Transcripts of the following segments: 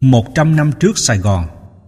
100 năm trước Sài Gòn.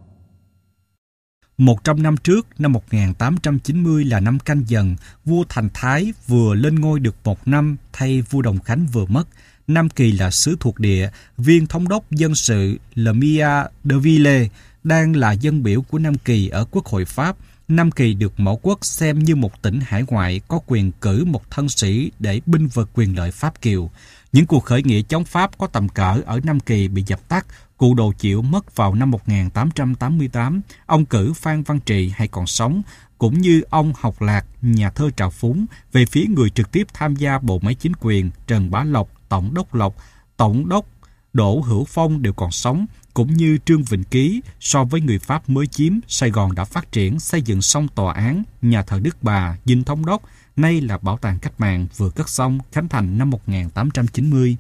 100 năm trước, năm 1890 là năm Canh Dần, vua Thành Thái vừa lên ngôi được một năm thay vua Đồng Khánh vừa mất. Nam Kỳ là xứ thuộc địa, viên thống đốc dân sự Lemia de Ville đang là dân biểu của Nam Kỳ ở Quốc hội Pháp. Nam Kỳ được mẫu quốc xem như một tỉnh hải ngoại có quyền cử một thân sĩ để binh vực quyền lợi Pháp Kiều. Những cuộc khởi nghĩa chống Pháp có tầm cỡ ở Nam Kỳ bị dập tắt. Cụ Đồ Chiểu mất vào năm 1888. Ông cử Phan Văn Trị hay còn sống, cũng như ông Học Lạc, nhà thơ trào phúng, về phía người trực tiếp tham gia bộ máy chính quyền. Trần Bá Lộc, Tổng đốc Đỗ Hữu Phong đều còn sống, cũng như Trương Vĩnh Ký. So với người Pháp mới chiếm, Sài Gòn đã phát triển, xây dựng xong tòa án, nhà thờ Đức Bà, dinh thống đốc, nay là bảo tàng cách mạng, vừa cất xong, khánh thành năm 1890.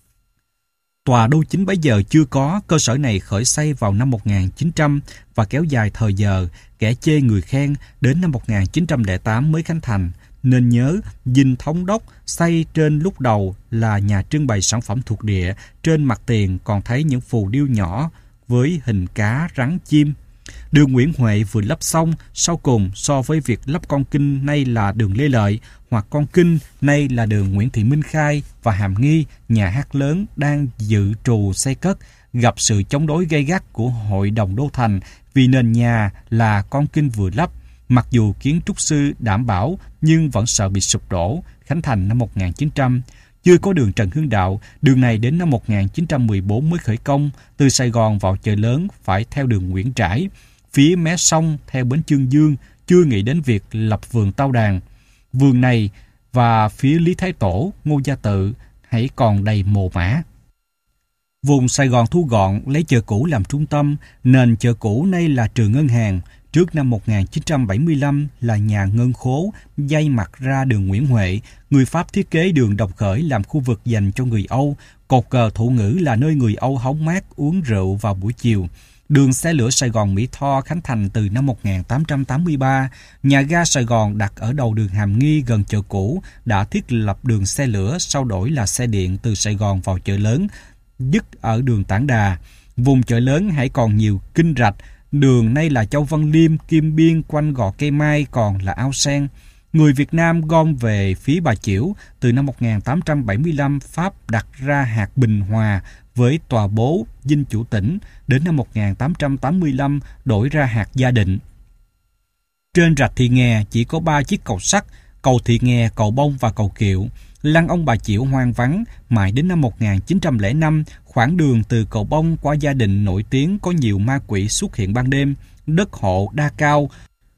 Tòa đô chính bấy giờ chưa có, cơ sở này khởi xây vào năm 1900 và kéo dài thời giờ, kẻ chê người khen, đến năm 1908 mới khánh thành. Nên nhớ, dinh thống đốc xây trên lúc đầu là nhà trưng bày sản phẩm thuộc địa, trên mặt tiền còn thấy những phù điêu nhỏ với hình cá, rắn, chim. Đường Nguyễn Huệ vừa lắp xong, sau cùng so với việc lắp con kinh nay là đường Lê Lợi, hoặc con kinh nay là đường Nguyễn Thị Minh Khai và Hàm Nghi, nhà hát lớn đang dự trù xây cất, gặp sự chống đối gay gắt của Hội đồng Đô Thành vì nền nhà là con kinh vừa lắp. Mặc dù kiến trúc sư đảm bảo nhưng vẫn sợ bị sụp đổ. Khánh thành năm 1900. Chưa có đường Trần Hưng Đạo, đường này đến năm 1914 mới khởi công. Từ Sài Gòn vào chợ lớn phải theo đường Nguyễn Trãi, phía mé sông theo bến Chương Dương, chưa nghĩ đến việc lập vườn Tao Đàn. Vườn này và phía Lý Thái Tổ, Ngô Gia Tự hãy còn đầy mồ mã. Vùng Sài Gòn thu gọn, lấy chợ cũ làm trung tâm, nền chợ cũ nay là trường ngân hàng. Trước năm 1975 là nhà Ngân Khố, dây mặt ra đường Nguyễn Huệ. Người Pháp thiết kế đường Đồng Khởi làm khu vực dành cho người Âu. Cột cờ Thủ Ngữ là nơi người Âu hóng mát uống rượu vào buổi chiều. Đường xe lửa Sài Gòn Mỹ Tho khánh thành từ năm 1883. Nhà ga Sài Gòn đặt ở đầu đường Hàm Nghi gần chợ cũ đã thiết lập đường xe lửa, sau đổi là xe điện từ Sài Gòn vào chợ lớn, dứt ở đường Tản Đà. Vùng chợ lớn hãy còn nhiều kinh rạch. Đường nay là Châu Văn Liêm, Kim Biên, quanh Gò Cây Mai còn là Ao Sen. Người Việt Nam gom về phía Bà Chiểu. Từ năm 1875, Pháp đặt ra hạt Bình Hòa với tòa bố dinh chủ tỉnh. Đến năm 1885, đổi ra hạt Gia Định. Trên rạch Thị Nghè chỉ có 3 chiếc cầu sắt, cầu Thị Nghè, cầu Bông và cầu Kiệu. Lăng ông Bà Chiểu hoang vắng, mãi đến năm 1905, khoảng đường từ cầu Bông qua Gia Định nổi tiếng có nhiều ma quỷ xuất hiện ban đêm. Đất hộ đa cao.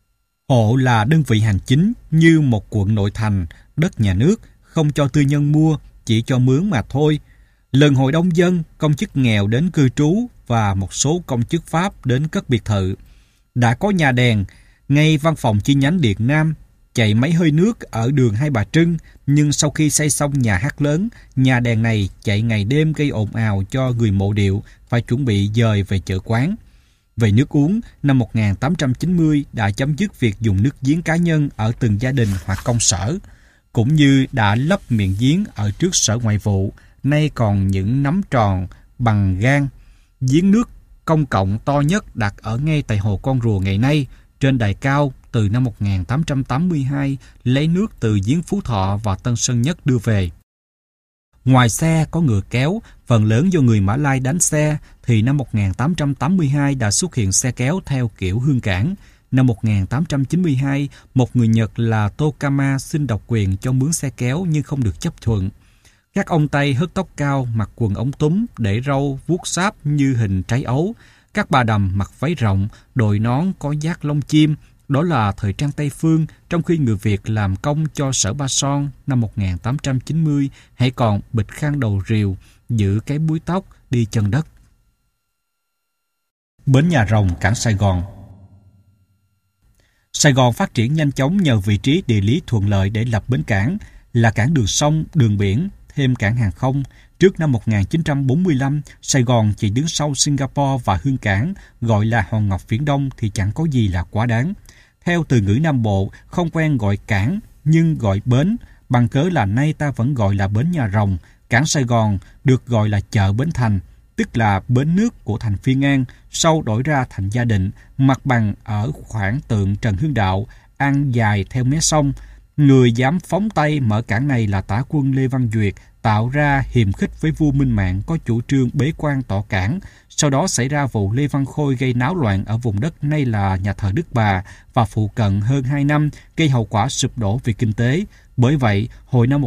Hộ là đơn vị hành chính như một quận nội thành, đất nhà nước, không cho tư nhân mua, chỉ cho mướn mà thôi. Lần hội đông dân, công chức nghèo đến cư trú và một số công chức Pháp đến cất biệt thự. Đã có nhà đèn, ngay văn phòng chi nhánh Điện Nam, chạy máy hơi nước ở đường Hai Bà Trưng, nhưng sau khi xây xong nhà hát lớn, nhà đèn này chạy ngày đêm gây ồn ào cho người mộ điệu, phải chuẩn bị dời về chợ quán. Về nước uống, năm 1890 đã chấm dứt việc dùng nước giếng cá nhân ở từng gia đình hoặc công sở, cũng như đã lấp miệng giếng ở trước Sở Ngoại vụ, nay còn những nắm tròn bằng gang. Giếng nước công cộng to nhất đặt ở ngay tại Hồ Con Rùa ngày nay, trên đài cao. Từ năm 1882, lấy nước từ giếng Phú Thọ và Tân Sơn Nhất đưa về. Ngoài xe có ngựa kéo, phần lớn do người Mã Lai đánh xe, thì năm 1882 đã xuất hiện xe kéo theo kiểu hương cảng. Năm 1892, một người Nhật là Tokama xin độc quyền cho mướn xe kéo nhưng không được chấp thuận. Các ông Tây hớt tóc cao, mặc quần ống túm, để râu, vuốt sáp như hình trái ấu. Các bà đầm mặc váy rộng, đội nón có giác lông chim. Đó là thời trang Tây Phương, trong khi người Việt làm công cho Sở Ba Son năm 1890 hãy còn bịch khăn đầu rìu, giữ cái búi tóc, đi chân đất. Bến Nhà Rồng, cảng Sài Gòn. Sài Gòn phát triển nhanh chóng nhờ vị trí địa lý thuận lợi để lập bến cảng, là cảng đường sông, đường biển, thêm cảng hàng không. Trước năm 1945, Sài Gòn chỉ đứng sau Singapore và Hương Cảng, gọi là Hòn Ngọc Viễn Đông thì chẳng có gì là quá đáng. Theo từ ngữ Nam Bộ, không quen gọi cảng nhưng gọi bến, bằng cớ là nay ta vẫn gọi là bến Nhà Rồng. Cảng Sài Gòn được gọi là chợ Bến Thành. tức là bến nước của thành Phiên An, sau đổi ra thành Gia Định, mặt bằng ở khoảng tượng Trần Hưng Đạo, ăn dài theo mé sông. Người dám phóng tay mở cảng này là tả quân Lê Văn Duyệt, tạo ra hiềm khích với vua Minh Mạng có chủ trương bế quan tọa cảng. Sau đó xảy ra vụ Lê Văn Khôi gây náo loạn ở vùng đất nay là nhà thờ Đức Bà và phụ cận hơn 2 năm, gây hậu quả sụp đổ về kinh tế. Bởi vậy, hồi năm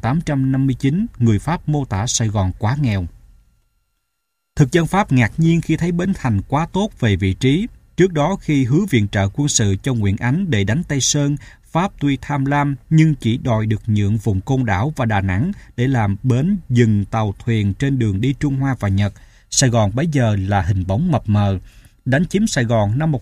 1859, người Pháp mô tả Sài Gòn quá nghèo. Thực dân Pháp ngạc nhiên khi thấy bến thành quá tốt về vị trí. Trước đó khi hứa viện trợ quân sự cho Nguyễn Ánh để đánh Tây Sơn, Pháp tuy tham lam nhưng chỉ đòi được nhượng vùng Côn Đảo và Đà Nẵng để làm bến dừng tàu thuyền trên đường đi Trung Hoa và Nhật. Sài Gòn bấy giờ là hình bóng mập mờ. Đánh chiếm Sài Gòn năm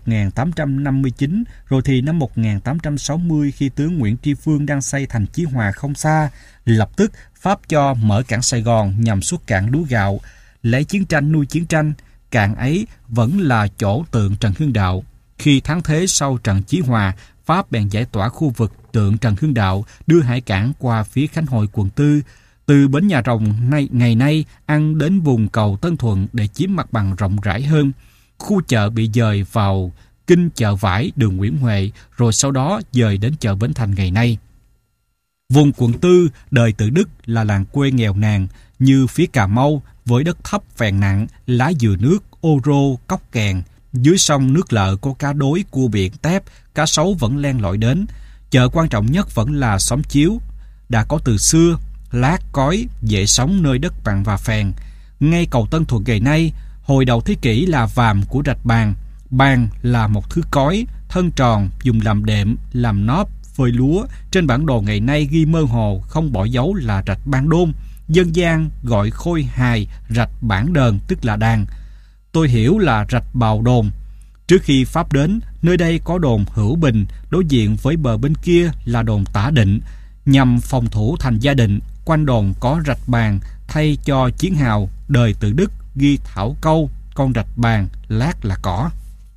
1859, rồi thì năm 1860 khi tướng Nguyễn Tri Phương đang xây thành Chí Hòa không xa, lập tức Pháp cho mở cảng Sài Gòn nhằm xuất cảng lúa gạo, lấy chiến tranh nuôi chiến tranh. Cảng ấy vẫn là chỗ tượng Trần Hưng Đạo. Khi thắng thế sau trận Chí Hòa, Pháp bèn giải tỏa khu vực tượng Trần Hưng Đạo, đưa hải cảng qua phía Khánh Hội quận 4. Từ bến Nhà Rồng ngày nay ăn đến vùng cầu Tân Thuận để chiếm mặt bằng rộng rãi hơn. Khu chợ bị dời vào kinh chợ vải đường Nguyễn Huệ, rồi sau đó dời đến chợ Bến Thành ngày nay. Vùng quận 4 đời Tự Đức là làng quê nghèo nàn như phía Cà Mau với đất thấp phèn nặng, lá dừa nước, ô rô, cóc kèn. Dưới sông nước lợ có cá đối, cua biển, tép, cá sấu vẫn len lỏi đến. Chợ quan trọng nhất vẫn là xóm Chiếu, đã có từ xưa, lát cói, dễ sống nơi đất bằng và phèn. Ngay cầu Tân Thuận ngày nay, hồi đầu thế kỷ là vàm của rạch Bàn. Bàn là một thứ cói, thân tròn, dùng làm đệm, làm nóp, phơi lúa. Trên bản đồ ngày nay ghi mơ hồ, không bỏ dấu là rạch Ban Đôn. Dân gian gọi khôi hài rạch Bản Đờn, tức là đàn. Tôi hiểu là rạch Bào Đồn. Trước khi Pháp đến, nơi đây có đồn Hữu Bình, đối diện với bờ bên kia là đồn Tả Định. Nhằm phòng thủ thành Gia Định, quanh đồn có rạch Bàn, thay cho chiến hào đời Tự Đức ghi thảo câu, con rạch Bàn, lát là cỏ.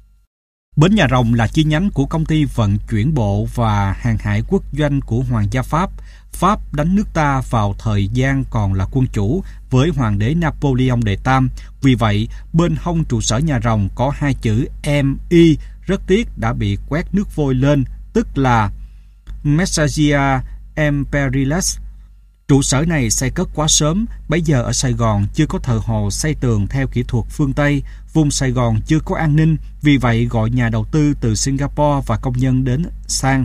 Bến Nhà Rồng là chi nhánh của công ty vận chuyển bộ và hàng hải quốc doanh của Hoàng gia Pháp. Pháp đánh nước ta vào thời gian còn là quân chủ với Hoàng đế Napoleon đệ Tam. Vì vậy, bên hông trụ sở Nhà Rồng có hai chữ MI, rất tiếc đã bị quét nước vôi lên, tức là Messagia Imperialis. Trụ sở này xây cất quá sớm, bấy giờ ở Sài Gòn chưa có thợ hồ xây tường theo kỹ thuật phương Tây, vùng Sài Gòn chưa có an ninh, vì vậy gọi nhà đầu tư từ Singapore và công nhân đến sang.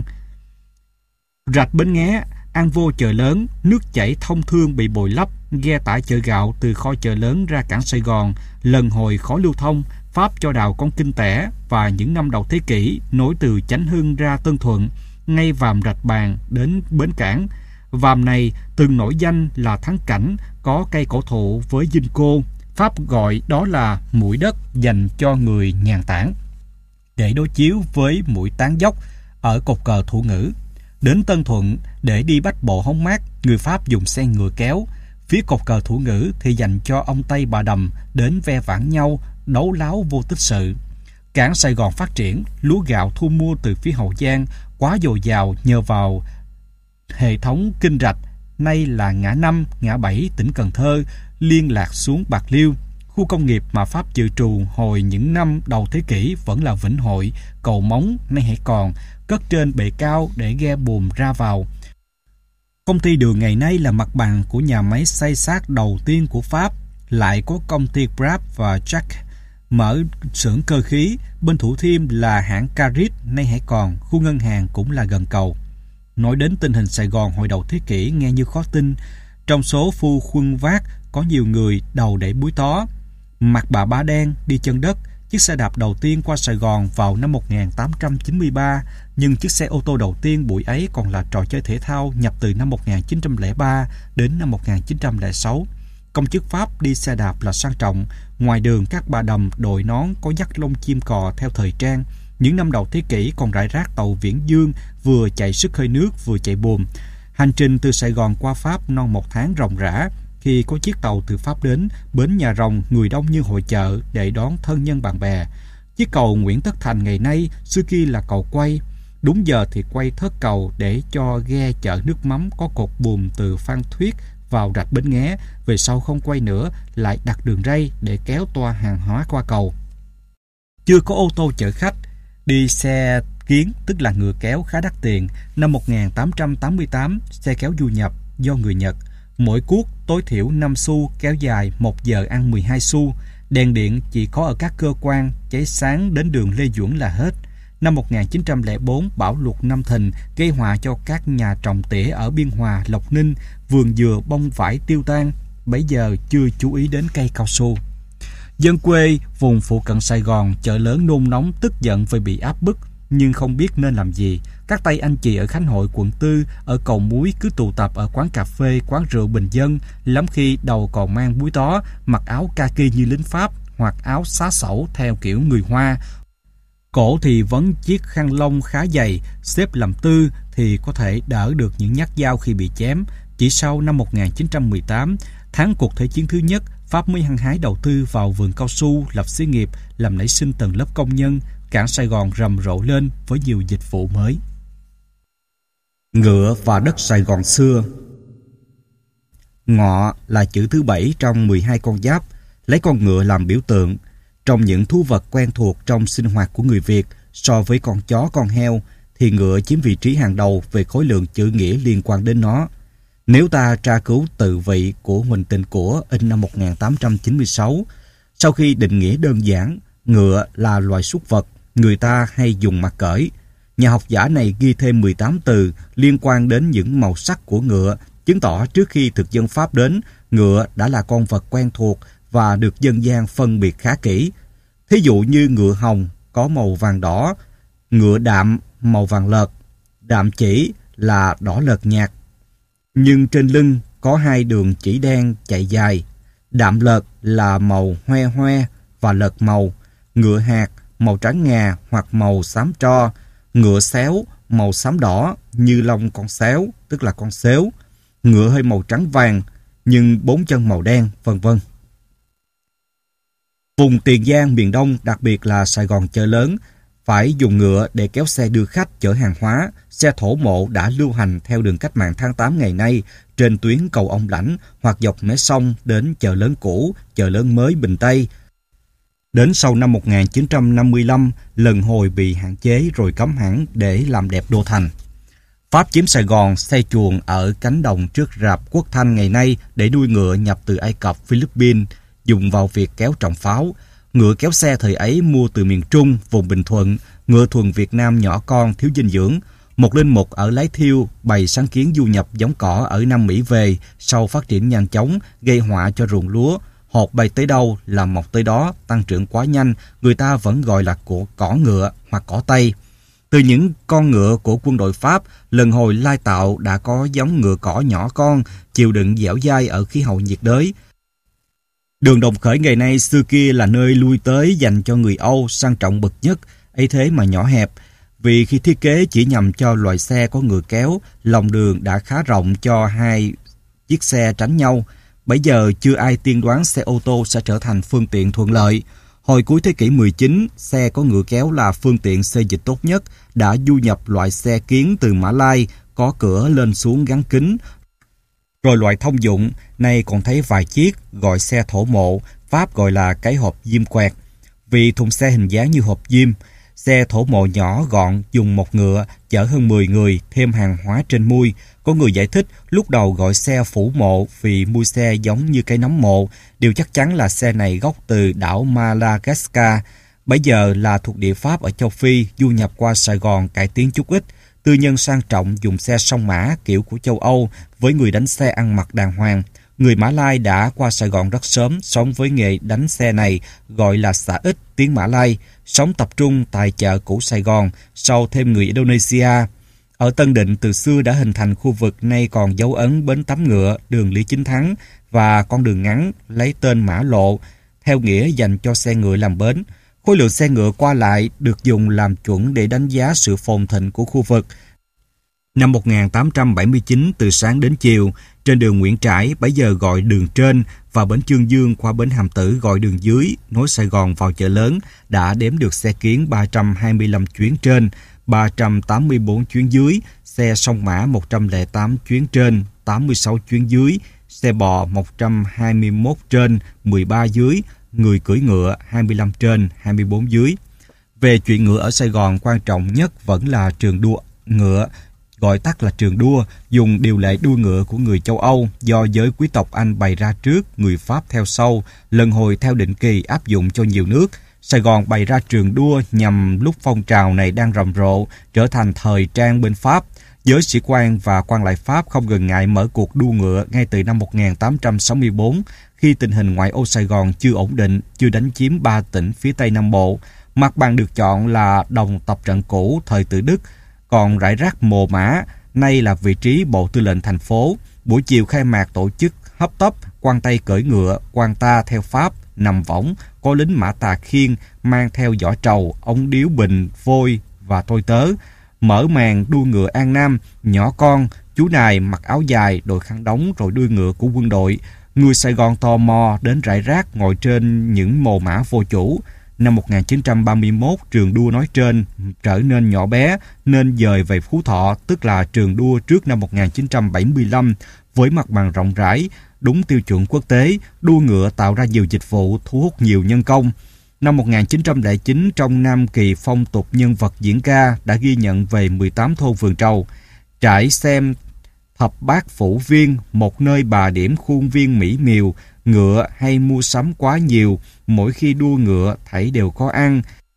Rạch Bến Nghé, ăn vô chợ lớn, nước chảy thông thương bị bồi lấp, ghe tải chợ gạo từ kho chợ lớn ra cảng Sài Gòn, lần hồi khó lưu thông. Pháp cho đào con Kinh Tẻ và những năm đầu thế kỷ nối từ Chánh Hưng ra Tân Thuận, ngay vàm rạch Bàn đến bến cảng. Vàm này từng nổi danh là thắng cảnh, có cây cổ thụ với dinh cô. Pháp gọi đó là mũi đất dành cho người nhàn tản, để đối chiếu với mũi Tán Dốc ở cột cờ Thủ Ngữ. Đến Tân Thuận để đi bách bộ hóng mát, người Pháp dùng xe ngựa kéo. Phía cột cờ Thủ Ngữ thì dành cho ông Tây bà Đầm đến ve vãn nhau, đấu láo vô tích sự. Cảng Sài Gòn phát triển, lúa gạo thu mua từ phía Hậu Giang quá dồi dào nhờ vào hệ thống kênh rạch, nay là ngã 5, ngã 7 tỉnh Cần Thơ, liên lạc xuống Bạc Liêu. Khu công nghiệp mà Pháp dự trù hồi những năm đầu thế kỷ vẫn là Vĩnh Hội, Cầu Móng, nay hãy còn, cất trên bệ cao để ghe buồm ra vào. Công ty đường ngày nay là mặt bằng của nhà máy xây xác đầu tiên của Pháp, lại có công ty Grab và Jack mở xưởng cơ khí. Bên Thủ Thiêm là hãng Carit, nay hãy còn, khu ngân hàng cũng là gần cầu. Nói đến tình hình Sài Gòn hồi đầu thế kỷ nghe như khó tin. Trong số phu khuân vác có nhiều người đầu để búi tó, mặt bà ba đen, đi chân đất. Chiếc xe đạp đầu tiên qua Sài Gòn vào năm 1893, nhưng chiếc xe ô tô đầu tiên buổi ấy còn là trò chơi thể thao nhập từ năm 1903 đến năm 1906. Công chức Pháp đi xe đạp là sang trọng. Ngoài đường các bà đầm đội nón có dắt lông chim cò theo thời trang. Những năm đầu thế kỷ còn rải rác tàu Viễn Dương vừa chạy sức hơi nước vừa chạy buồm. Hành trình từ Sài Gòn qua Pháp non 1 tháng ròng rã. Khi có chiếc tàu từ Pháp đến, bến Nhà Rồng người đông như hội chợ để đón thân nhân bạn bè. Chiếc cầu Nguyễn Tất Thành ngày nay xưa kia là cầu quay. Đúng giờ thì quay thớt cầu để cho ghe chở nước mắm có cột buồm từ Phan Thuyết vào rạch Bến Nghé, về sau không quay nữa, lại đặt đường ray để kéo toa hàng hóa qua cầu. Chưa có ô tô chở khách, đi xe kiến tức là ngựa kéo khá đắt tiền. Năm 1888, xe kéo du nhập do người Nhật, mỗi cuốc tối thiểu 5 xu, kéo dài 1 giờ ăn 12 xu. Đèn điện chỉ có ở các cơ quan, cháy sáng đến đường Lê Duẩn là hết. Năm 1904, bão lụt Nam Thìn gây họa cho các nhà trồng tỉa ở Biên Hòa, Lộc Ninh, vườn dừa bông vải tiêu tan, bấy giờ chưa chú ý đến cây cao su. Dân quê vùng phụ cận Sài Gòn, chợ lớn nôn nóng tức giận vì bị áp bức, nhưng không biết nên làm gì. Các tay anh chị ở Khánh Hội, quận 4, ở Cầu Muối cứ tụ tập ở quán cà phê, quán rượu bình dân, lắm khi đầu còn mang búi tó, mặc áo kaki như lính Pháp hoặc áo xá xẩu theo kiểu người Hoa. Cổ thì vấn chiếc khăn lông khá dày, xếp làm tư thì có thể đỡ được những nhát dao khi bị chém. Chỉ sau năm 1918, tháng cuộc Thế chiến thứ nhất, Pháp mới hăng hái đầu tư vào vườn cao su, lập xí nghiệp, làm nảy sinh tầng lớp công nhân. Cảng Sài Gòn rầm rộ lên với nhiều dịch vụ mới. Ngựa và đất Sài Gòn xưa. Ngọ là chữ thứ 7 trong 12 con giáp, lấy con ngựa làm biểu tượng. Trong những thú vật quen thuộc trong sinh hoạt của người Việt, so với con chó, con heo, thì ngựa chiếm vị trí hàng đầu về khối lượng chữ nghĩa liên quan đến nó. Nếu ta tra cứu tự vị của Huỳnh Tịnh Của in năm 1896, sau khi định nghĩa đơn giản, ngựa là loài súc vật, người ta hay dùng mặc cởi. Nhà học giả này ghi thêm 18 từ liên quan đến những màu sắc của ngựa, chứng tỏ trước khi thực dân Pháp đến, ngựa đã là con vật quen thuộc và được dân gian phân biệt khá kỹ. Thí dụ như ngựa hồng có màu vàng đỏ, ngựa đạm màu vàng lợt, đạm chỉ là đỏ lợt nhạt, nhưng trên lưng có 2 đường chỉ đen chạy dài. Đạm lợt là màu hoe hoe và lợt màu, ngựa hạt màu trắng ngà hoặc màu xám tro, ngựa xéo màu xám đỏ như lông con xéo, tức là con xếu, ngựa hơi màu trắng vàng nhưng 4 chân màu đen, vân vân. Vùng Tiền Giang miền Đông, đặc biệt là Sài Gòn chợ lớn, phải dùng ngựa để kéo xe đưa khách chở hàng hóa. Xe thổ mộ đã lưu hành theo đường Cách mạng tháng 8 ngày nay trên tuyến cầu Ông Lãnh hoặc dọc mé sông đến chợ lớn cũ, chợ lớn mới Bình Tây. Đến sau năm 1955, lần hồi bị hạn chế rồi cấm hẳn để làm đẹp đô thành. Pháp chiếm Sài Gòn, xây chuồng ở cánh đồng trước rạp Quốc Thanh ngày nay để nuôi ngựa nhập từ Ai Cập, Philippines, dùng vào việc kéo trọng pháo. Ngựa kéo xe thời ấy mua từ miền Trung, vùng Bình Thuận, ngựa thuần Việt Nam nhỏ con, thiếu dinh dưỡng. 101 ở Lái Thiêu bày sáng kiến du nhập giống cỏ ở Nam Mỹ về, sau phát triển nhanh chóng, gây họa cho ruộng lúa. Hột bay tới đâu là mọc tới đó, tăng trưởng quá nhanh, người ta vẫn gọi là cỏ ngựa hoặc cỏ Tây. Từ những con ngựa của quân đội Pháp, lần hồi lai tạo đã có giống ngựa cỏ nhỏ con, chịu đựng dẻo dai ở khí hậu nhiệt đới. Đường Đồng Khởi ngày nay xưa kia là nơi lui tới dành cho người Âu sang trọng bậc nhất, ấy thế mà nhỏ hẹp. Vì khi thiết kế chỉ nhằm cho loại xe có ngựa kéo, lòng đường đã khá rộng cho 2 chiếc xe tránh nhau. Bây giờ chưa ai tiên đoán xe ô tô sẽ trở thành phương tiện thuận lợi. Hồi cuối thế kỷ 19, xe có ngựa kéo là phương tiện xê dịch tốt nhất, đã du nhập loại xe kiến từ Mã Lai, có cửa lên xuống gắn kính. Rồi loại thông dụng, nay còn thấy vài chiếc, gọi xe thổ mộ, Pháp gọi là cái hộp diêm quẹt, vì thùng xe hình dáng như hộp diêm. Xe thổ mộ nhỏ gọn, dùng một ngựa, chở hơn 10 người, thêm hàng hóa trên mui. Có người giải thích lúc đầu gọi xe phủ mộ vì mui xe giống như cái nấm mộ. Điều chắc chắn là xe này gốc từ đảo Madagascar, bây giờ là thuộc địa Pháp ở châu Phi, du nhập qua Sài Gòn cải tiến chút ít. Tư nhân sang trọng dùng xe song mã kiểu của châu Âu với người đánh xe ăn mặc đàng hoàng. Người Mã Lai đã qua Sài Gòn rất sớm, sống với nghề đánh xe này, gọi là xả ích tiếng Mã Lai, sống tập trung tại chợ cũ Sài Gòn, sau thêm người Indonesia. Ở Tân Định từ xưa đã hình thành khu vực nay còn dấu ấn bến tắm ngựa, đường Lý Chính Thắng và con đường ngắn lấy tên Mã Lộ, theo nghĩa dành cho xe ngựa làm bến. Khối lượng xe ngựa qua lại được dùng làm chuẩn để đánh giá sự phồn thịnh của khu vực. Năm 1879, từ sáng đến chiều, trên đường Nguyễn Trãi, bấy giờ gọi đường trên, và bến Chương Dương qua bến Hàm Tử gọi đường dưới, nối Sài Gòn vào chợ lớn, đã đếm được xe kiến 325 chuyến trên, 384 chuyến dưới, xe song mã 108 chuyến trên, 86 chuyến dưới, xe bò 121 trên 13 dưới, người cưỡi ngựa 25 trên 24 dưới. Về chuyện ngựa ở Sài Gòn, quan trọng nhất vẫn là trường đua ngựa, gọi tắt là trường đua, dùng điều lệ đua ngựa của người châu Âu do giới quý tộc Anh bày ra trước, người Pháp theo sau, lần hồi theo định kỳ áp dụng cho nhiều nước. Sài Gòn bày ra trường đua nhằm lúc phong trào này đang rầm rộ, trở thành thời trang bên Pháp. Giới sĩ quan và quan lại Pháp không ngần ngại mở cuộc đua ngựa ngay từ năm 1864, khi tình hình ngoại ô Sài Gòn chưa ổn định, chưa đánh chiếm 3 tỉnh phía Tây Nam Bộ. Mặt bằng được chọn là đồng tập trận cũ thời Tự Đức, còn rải rác Mồ Mã, nay là vị trí Bộ Tư lệnh thành phố. Buổi chiều khai mạc tổ chức hấp tấp, quan Tây cưỡi ngựa, quan ta theo Pháp, nằm võng, có lính mã tà khiên, mang theo giỏ trầu, ống điếu bình, vôi và tôi tớ. Mở màn đua ngựa An Nam, nhỏ con, chú nài mặc áo dài, đội khăn đóng rồi đuôi ngựa của quân đội. Người Sài Gòn tò mò đến rải rác ngồi trên những mồ mã vô chủ. Năm 1931, trường đua nói trên trở nên nhỏ bé nên dời về Phú Thọ, tức là trường đua trước năm 1975, với mặt bằng rộng rãi, đúng tiêu chuẩn quốc tế. Đua ngựa tạo ra nhiều dịch vụ, thu hút nhiều nhân công. Năm 1909, trong Nam Kỳ phong tục nhân vật diễn ca đã ghi nhận về 18 thôn vườn trầu. Trải xem thập bát phủ viên, một nơi bà điểm khuôn viên mỹ miều, ngựa hay mua sắm quá nhiều, mỗi khi đua ngựa thảy đều có ăn.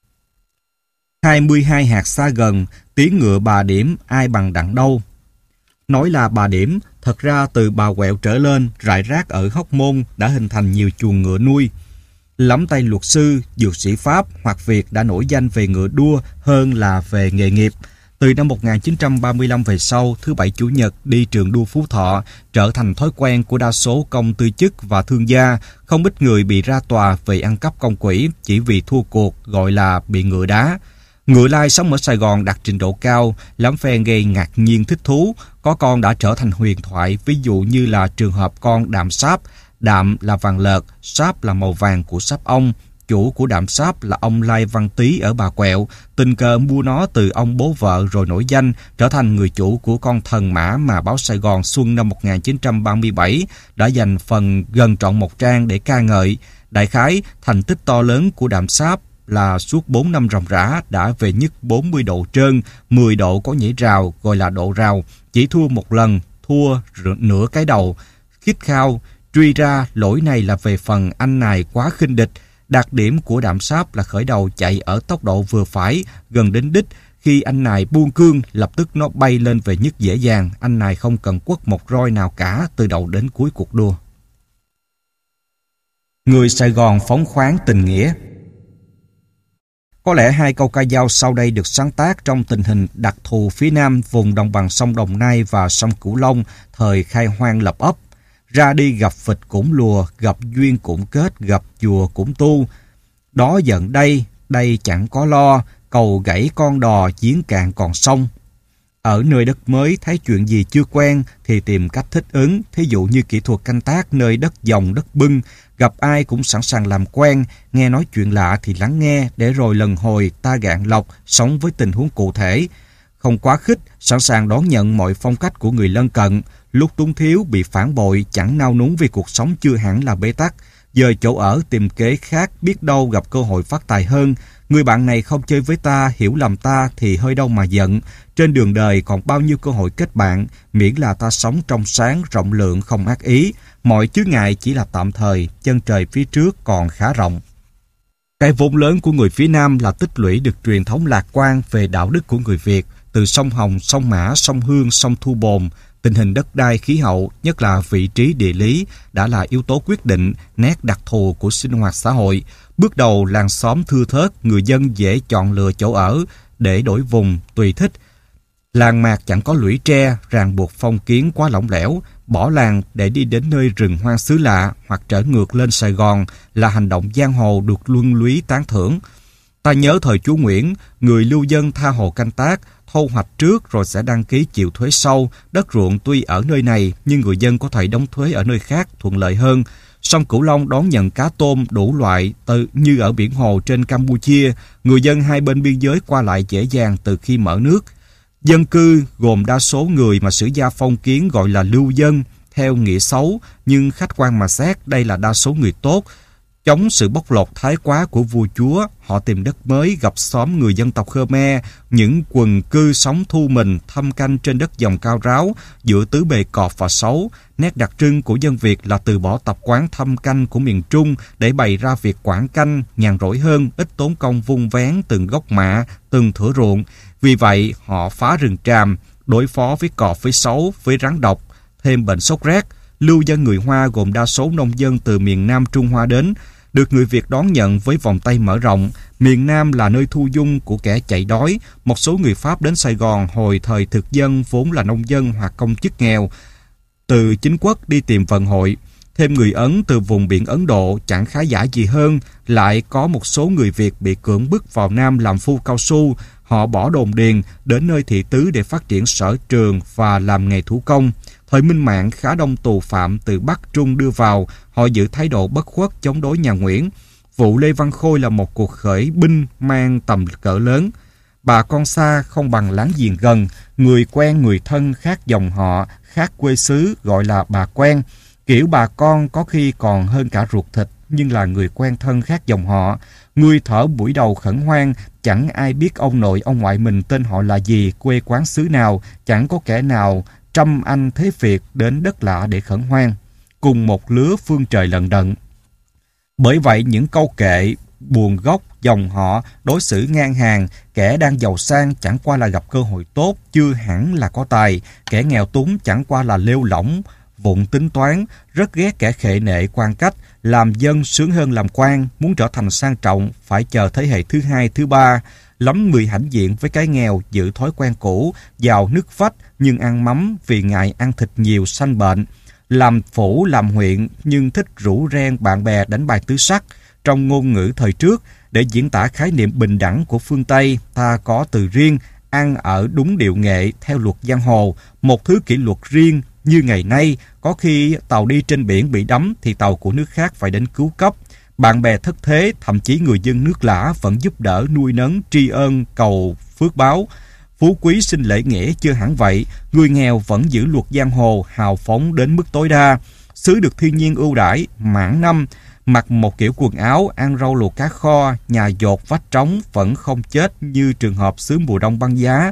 22 hạt xa gần, tiếng ngựa bà điểm ai bằng đặng đâu. Nói là bà điểm, thật ra từ Bà Quẹo trở lên, rải rác ở Hóc Môn đã hình thành nhiều chuồng ngựa nuôi. Lắm tay luật sư, dược sĩ Pháp hoặc Việt đã nổi danh về ngựa đua hơn là về nghề nghiệp. Từ năm 1935 về sau, thứ Bảy Chủ nhật đi trường đua Phú Thọ trở thành thói quen của đa số công tư chức và thương gia. Không ít người bị ra tòa về ăn cắp công quỹ chỉ vì thua cuộc, gọi là bị ngựa đá. Ngựa lai sống ở Sài Gòn đạt trình độ cao, lắm phen gây ngạc nhiên thích thú. Có con đã trở thành huyền thoại, ví dụ như là trường hợp con Đạm Sáp. Đạm là vàng lợt, sáp là màu vàng của sáp ong. Chủ của Đạm Sáp là ông Lai Văn Tý ở Bà Quẹo, tình cờ mua nó từ ông bố vợ rồi nổi danh, trở thành người chủ của con thần mã mà báo Sài Gòn xuân năm 1937 đã dành phần gần trọn một trang để ca ngợi. Đại khái, thành tích to lớn của Đạm Sáp là suốt 4 năm ròng rã đã về nhất 40 độ trơn, 10 độ có nhảy rào, gọi là độ rào, chỉ thua một lần, thua nửa cái đầu. Khít khao, truy ra lỗi này là về phần anh này quá khinh địch. Đặc điểm của Đạm Sáp là khởi đầu chạy ở tốc độ vừa phải, gần đến đích. Khi anh này buông cương, lập tức nó bay lên về nhất dễ dàng. Anh này không cần quất một roi nào cả từ đầu đến cuối cuộc đua. Người Sài Gòn phóng khoáng tình nghĩa. Có lẽ hai câu ca dao sau đây được sáng tác trong tình hình đặc thù phía Nam vùng đồng bằng sông Đồng Nai và sông Cửu Long thời khai hoang lập ấp. Ra đi gặp vịt cũng lùa, gặp duyên cũng kết, gặp chùa cũng tu. Đó giận đây, đây chẳng có lo, cầu gãy con đò, giếng cạn còn sông. Ở nơi đất mới thấy chuyện gì chưa quen thì tìm cách thích ứng, thí dụ như kỹ thuật canh tác nơi đất dòng đất bưng, gặp ai cũng sẵn sàng làm quen, nghe nói chuyện lạ thì lắng nghe để rồi lần hồi ta gạn lọc, sống với tình huống cụ thể. Không quá khích, sẵn sàng đón nhận mọi phong cách của người lân cận. Lúc túng thiếu bị phản bội, chẳng nao núng vì cuộc sống chưa hẳn là bế tắc. Dời chỗ ở tìm kế khác, biết đâu gặp cơ hội phát tài hơn. Người bạn này không chơi với ta, hiểu lầm ta thì hơi đâu mà giận. Trên đường đời còn bao nhiêu cơ hội kết bạn, miễn là ta sống trong sáng, rộng lượng, không ác ý. Mọi chướng ngại chỉ là tạm thời, chân trời phía trước còn khá rộng. Cái vốn lớn của người phía Nam là tích lũy được truyền thống lạc quan về đạo đức của người Việt, từ sông Hồng, sông Mã, sông Hương, sông Thu Bồn. Tình hình đất đai khí hậu, nhất là vị trí địa lý, đã là yếu tố quyết định, nét đặc thù của sinh hoạt xã hội. Bước đầu làng xóm thưa thớt, người dân dễ chọn lựa chỗ ở để đổi vùng tùy thích. Làng mạc chẳng có lũy tre, ràng buộc phong kiến quá lỏng lẻo. Bỏ làng để đi đến nơi rừng hoang xứ lạ hoặc trở ngược lên Sài Gòn là hành động giang hồ được luân lúy tán thưởng. Ta nhớ thời chúa Nguyễn, người lưu dân tha hồ canh tác, thu hoạch trước rồi sẽ đăng ký chịu thuế sau. Đất ruộng tuy ở nơi này nhưng người dân có thể đóng thuế ở nơi khác thuận lợi hơn. Sông Cửu Long đón nhận cá tôm đủ loại như ở biển hồ trên Campuchia. Người dân hai bên biên giới qua lại dễ dàng từ khi mở nước. Dân cư gồm đa số người mà sử gia phong kiến gọi là lưu dân. theo nghĩa xấu, nhưng khách quan mà xét đây là đa số người tốt. Chống sự bóc lột thái quá của vua chúa, họ tìm đất mới gặp xóm người dân tộc Khmer, những quần cư sống thu mình thâm canh trên đất dòng cao ráo, giữa tứ bề cọp và sấu. Nét đặc trưng của dân Việt là từ bỏ tập quán thâm canh của miền Trung để bày ra việc quảng canh, nhàn rỗi hơn, ít tốn công vun vén từng gốc mạ, từng thửa ruộng. Vì vậy, họ phá rừng tràm, đối phó với cọp, với sấu, với rắn độc, thêm bệnh sốt rét. Lưu dân người Hoa gồm đa số nông dân từ miền Nam Trung Hoa đến, được người Việt đón nhận với vòng tay mở rộng. Miền Nam là nơi thu dung của kẻ chạy đói. Một số người Pháp đến Sài Gòn hồi thời thực dân vốn là nông dân hoặc công chức nghèo, từ chính quốc đi tìm vận hội. Thêm người Ấn từ vùng biển Ấn Độ chẳng khá giả gì hơn. Lại có một số người Việt bị cưỡng bức vào Nam làm phu cao su. Họ bỏ đồn điền đến nơi thị tứ để phát triển sở trường và làm nghề thủ công. Thời Minh Mạng khá đông tù phạm từ Bắc Trung đưa vào, họ giữ thái độ bất khuất chống đối nhà Nguyễn. Vụ Lê Văn Khôi là một cuộc khởi binh mang tầm cỡ lớn. Bà con xa không bằng láng giềng gần, người quen người thân khác dòng họ, khác quê xứ gọi là bà quen. Kiểu bà con có khi còn hơn cả ruột thịt, nhưng là người quen thân khác dòng họ. Người thở buổi đầu khẩn hoang, chẳng ai biết ông nội ông ngoại mình tên họ là gì, quê quán xứ nào, chẳng có kẻ nào trăm anh thế Việt đến đất lạ để khẩn hoang, cùng một lứa phương trời lận đận. Bởi vậy những câu kệ buồn gốc dòng họ đối xử ngang hàng, kẻ đang giàu sang chẳng qua là gặp cơ hội tốt, chưa hẳn là có tài, kẻ nghèo túng chẳng qua là lêu lỏng, vụng tính toán, rất ghét kẻ khệ nệ quan cách, làm dân sướng hơn làm quan, muốn trở thành sang trọng phải chờ thế hệ thứ hai, thứ ba. Lắm người hãnh diện với cái nghèo, giữ thói quen cũ, giàu nước vách nhưng ăn mắm vì ngại ăn thịt nhiều sanh bệnh. Làm phủ, làm huyện nhưng thích rủ ren bạn bè đánh bài tứ sắc. Trong ngôn ngữ thời trước, để diễn tả khái niệm bình đẳng của phương Tây, ta có từ riêng, ăn ở đúng điệu nghệ theo luật giang hồ, một thứ kỷ luật riêng. Như ngày nay, có khi tàu đi trên biển bị đắm thì tàu của nước khác phải đến cứu cấp. Bạn bè thất thế, thậm chí người dân nước lã vẫn giúp đỡ nuôi nấng, tri ân, cầu phước báo. Phú quý xin lễ nghĩa chưa hẳn vậy, người nghèo vẫn giữ luật giang hồ, hào phóng đến mức tối đa. Xứ được thiên nhiên ưu đãi, mãn năm, mặc một kiểu quần áo, ăn rau luộc cá kho, nhà dột vách trống vẫn không chết như trường hợp xứ mùa đông băng giá.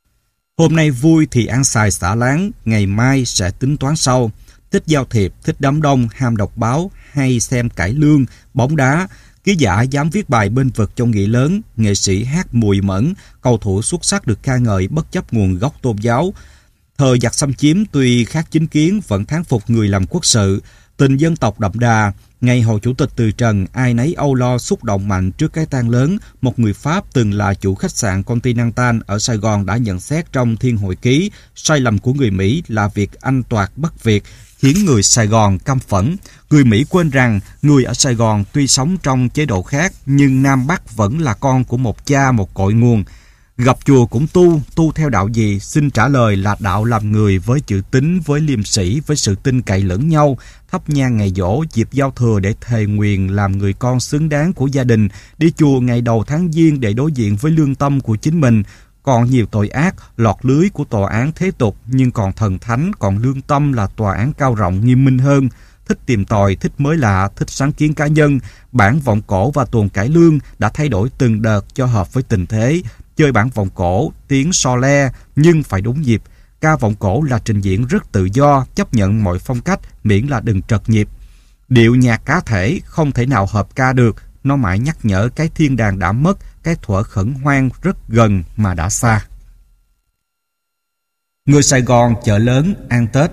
Hôm nay vui thì ăn xài xả láng, ngày mai sẽ tính toán sau. Thích giao thiệp, thích đám đông, ham đọc báo, hay xem cải lương, bóng đá. Ký giả dám viết bài bên vực trong nghị lớn, nghệ sĩ hát mùi mẫn, cầu thủ xuất sắc được ca ngợi bất chấp nguồn gốc tôn giáo. Thời giặc xâm chiếm tuy khác chính kiến vẫn thán phục người làm quốc sự. Tình dân tộc đậm đà, ngày Hồ Chủ tịch từ trần, ai nấy âu lo xúc động mạnh trước cái tang lớn. Một người Pháp từng là chủ khách sạn Continental ở Sài Gòn đã nhận xét trong Thiên Hội Ký, sai lầm của người Mỹ là việc anh toạc bất Việt, khiến người Sài Gòn căm phẫn. Người Mỹ quên rằng người ở Sài Gòn tuy sống trong chế độ khác, nhưng Nam Bắc vẫn là con của một cha, một cội nguồn. Gặp chùa cũng tu theo đạo gì? Xin trả lời là đạo làm người, với chữ tín, với liêm sĩ, với sự tin cậy lẫn nhau. Thắp nhang ngày giỗ, dịp giao thừa để thề nguyền làm người con xứng đáng của gia đình. Đi chùa ngày đầu tháng Giêng để đối diện với lương tâm của chính mình. Còn nhiều tội ác, lọt lưới của tòa án thế tục, nhưng còn thần thánh, còn lương tâm là tòa án cao rộng nghiêm minh hơn. Thích tìm tòi, thích mới lạ, thích sáng kiến cá nhân. Bản vọng cổ và tuồng cải lương đã thay đổi từng đợt cho hợp với tình thế. Chơi bản vọng cổ, tiếng so le, nhưng phải đúng nhịp. Ca vọng cổ là trình diễn rất tự do, chấp nhận mọi phong cách, miễn là đừng trật nhịp. Điệu nhạc cá thể không thể nào hợp ca được, nó mãi nhắc nhở cái thiên đàng đã mất, cái thuở khẩn hoang rất gần mà đã xa. Người Sài Gòn chợ lớn ăn Tết.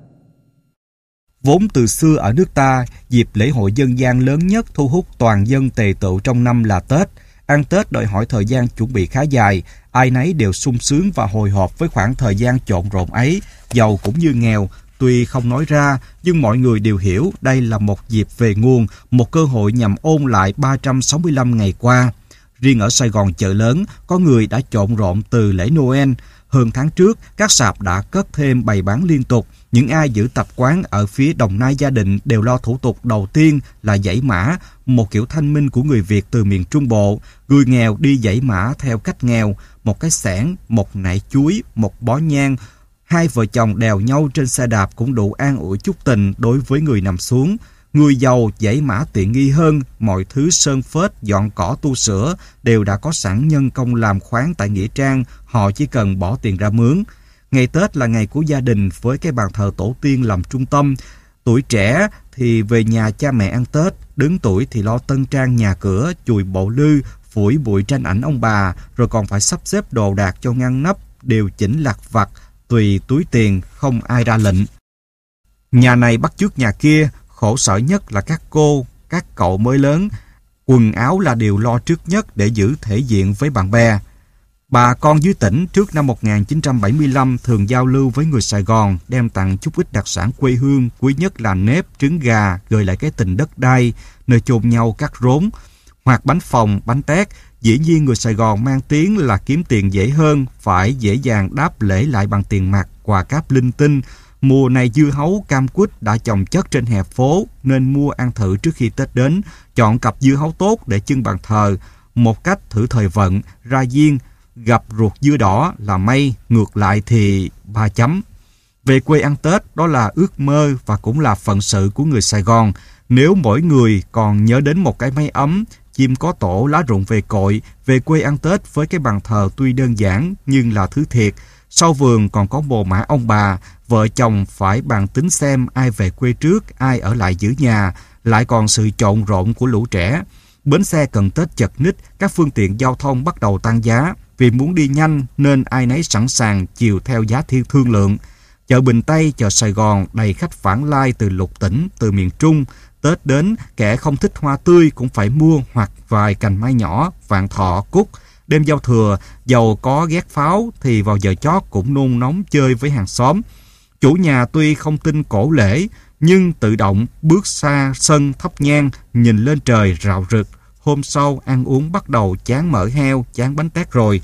Vốn từ xưa ở nước ta, dịp lễ hội dân gian lớn nhất thu hút toàn dân tề tựu trong năm là Tết. Ăn Tết đòi hỏi thời gian chuẩn bị khá dài, ai nấy đều sung sướng và hồi hộp với khoảng thời gian trộn rộn ấy, giàu cũng như nghèo. Tuy không nói ra, nhưng mọi người đều hiểu đây là một dịp về nguồn, một cơ hội nhằm ôn lại 365 ngày qua. Riêng ở Sài Gòn chợ lớn, có người đã trộn rộn từ lễ Noel. Hơn tháng trước, các sạp đã cất thêm bày bán liên tục. Những ai giữ tập quán ở phía Đồng Nai Gia Định đều lo thủ tục đầu tiên là dãy mã, một kiểu thanh minh của người Việt từ miền Trung Bộ. Người nghèo đi dãy mã theo cách nghèo, một cái xẻng, một nải chuối, một bó nhang, Hai vợ chồng đèo nhau trên xe đạp cũng đủ an ủi chút tình đối với người nằm xuống. Người giàu dãy mã tiện nghi hơn, mọi thứ sơn phết, dọn cỏ tu sửa đều đã có sẵn nhân công làm khoáng tại nghĩa trang, họ chỉ cần bỏ tiền ra mướn. Ngày Tết là ngày của gia đình với cái bàn thờ tổ tiên làm trung tâm. Tuổi trẻ thì về nhà cha mẹ ăn Tết, đứng tuổi thì lo tân trang nhà cửa, chùi bộ lư, phủi bụi tranh ảnh ông bà, rồi còn phải sắp xếp đồ đạc cho ngăn nắp, điều chỉnh lặt vặt, tùy túi tiền, không ai ra lệnh. Nhà này bắt chước nhà kia, khổ sở nhất là các cô, các cậu mới lớn. Quần áo là điều lo trước nhất để giữ thể diện với bạn bè. Bà con dưới tỉnh trước năm 1975 thường giao lưu với người Sài Gòn, đem tặng chút ít đặc sản quê hương, quý nhất là nếp, trứng gà, gợi lại cái tình đất đai, nơi chôn nhau cắt rốn, hoặc bánh phồng, bánh tét. Dĩ nhiên người Sài Gòn mang tiếng là kiếm tiền dễ hơn, phải dễ dàng đáp lễ lại bằng tiền mặt, quà cáp linh tinh. Mùa này dưa hấu, cam quýt đã chồng chất trên hè phố, nên mua ăn thử trước khi Tết đến. Chọn cặp dưa hấu tốt để trưng bàn thờ, một cách thử thời vận, ra diên, gặp ruột dưa đỏ là may, ngược lại thì 3 chấm. Về quê ăn Tết đó là ước mơ và cũng là phận sự của người Sài Gòn. Nếu mỗi người còn nhớ đến một cái mái ấm, chim có tổ, lá rụng về cội, về quê ăn Tết với cái bàn thờ tuy đơn giản nhưng là thứ thiệt. Sau vườn còn có mồ mả ông bà, vợ chồng phải bàn tính xem ai về quê trước, ai ở lại giữ nhà, lại còn sự trộn rộn của lũ trẻ. Bến xe cận Tết chật ních, các phương tiện giao thông bắt đầu tăng giá. Vì muốn đi nhanh nên ai nấy sẵn sàng chiều theo giá thương lượng. Chợ Bình Tây, chợ Sài Gòn đầy khách vãng lai từ lục tỉnh, từ miền Trung. Tết đến, kẻ không thích hoa tươi cũng phải mua hoặc vài cành mai nhỏ, vạn thọ, cúc. Đêm giao thừa, dầu có ghét pháo thì vào giờ chót cũng nôn nóng chơi với hàng xóm. Chủ nhà tuy không tin cổ lễ, nhưng tự động bước xa sân thắp nhang, nhìn lên trời rạo rực. Hôm sau ăn uống bắt đầu chán mỡ heo, chán bánh tét rồi.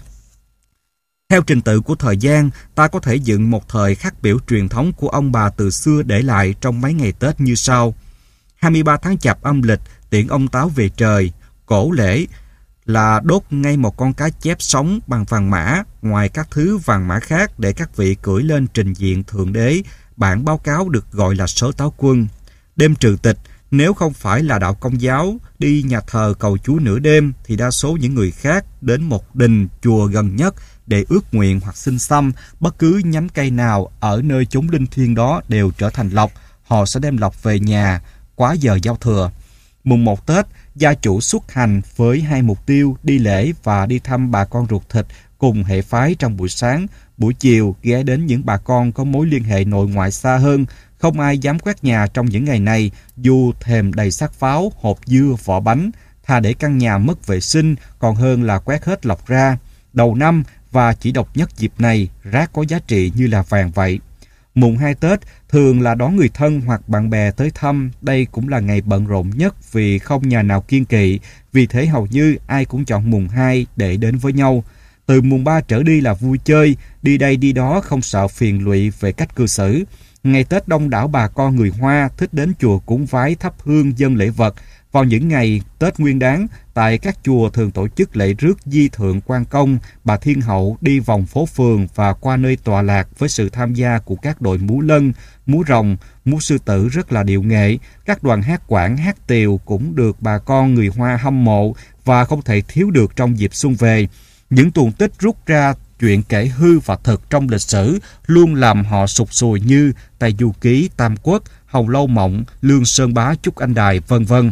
Theo trình tự của thời gian, ta có thể dựng một thời khắc biểu truyền thống của ông bà từ xưa để lại trong mấy ngày Tết như sau. 23 tháng Chạp âm lịch, tiễn ông Táo về trời. Cổ lễ là đốt ngay một con cá chép sống bằng vàng mã, ngoài các thứ vàng mã khác để các vị cưỡi lên trình diện Thượng Đế. Bản báo cáo được gọi là sớ táo quân. Đêm trừ tịch, nếu không phải là đạo Công giáo, đi nhà thờ cầu Chúa nửa đêm thì đa số những người khác đến một đình, chùa gần nhất để ước nguyện hoặc xin xăm. Bất cứ nhánh cây nào ở nơi chốn linh thiêng đó đều trở thành lộc. Họ sẽ đem lộc về nhà, quá giờ giao thừa. Mùng 1 Tết, gia chủ xuất hành với hai mục tiêu đi lễ và đi thăm bà con ruột thịt cùng hệ phái trong buổi sáng. Buổi chiều, ghé đến những bà con có mối liên hệ nội ngoại xa hơn. Không ai dám quét nhà trong những ngày này, dù thềm đầy xác pháo, hộp dưa, vỏ bánh. Thà để căn nhà mất vệ sinh, còn hơn là quét hết lọc ra. Đầu năm và chỉ độc nhất dịp này, rác có giá trị như là vàng vậy. Mùng 2 Tết thường là đón người thân hoặc bạn bè tới thăm. Đây cũng là ngày bận rộn nhất vì không nhà nào kiêng kỵ. Vì thế hầu như ai cũng chọn mùng 2 để đến với nhau. Từ mùng 3 trở đi là vui chơi, đi đây đi đó không sợ phiền lụy về cách cư xử. Ngày Tết đông đảo bà con người Hoa thích đến chùa cúng vái, thắp hương, dâng lễ vật. Vào những ngày Tết Nguyên Đán, tại các chùa thường tổ chức lễ rước Di Thượng Quan Công, bà Thiên Hậu đi vòng phố phường và qua nơi tọa lạc với sự tham gia của các đội múa lân, múa rồng, múa sư tử rất là điệu nghệ. Các đoàn hát quảng, hát tiều cũng được bà con người Hoa hâm mộ và không thể thiếu được trong dịp xuân về. Những tuồng tích rút ra chuyện kể hư và thật trong lịch sử luôn làm họ sụt sùi như Tây Du Ký, Tam Quốc, Hồng Lâu Mộng, Lương Sơn Bá, Trúc Anh Đài, vân vân.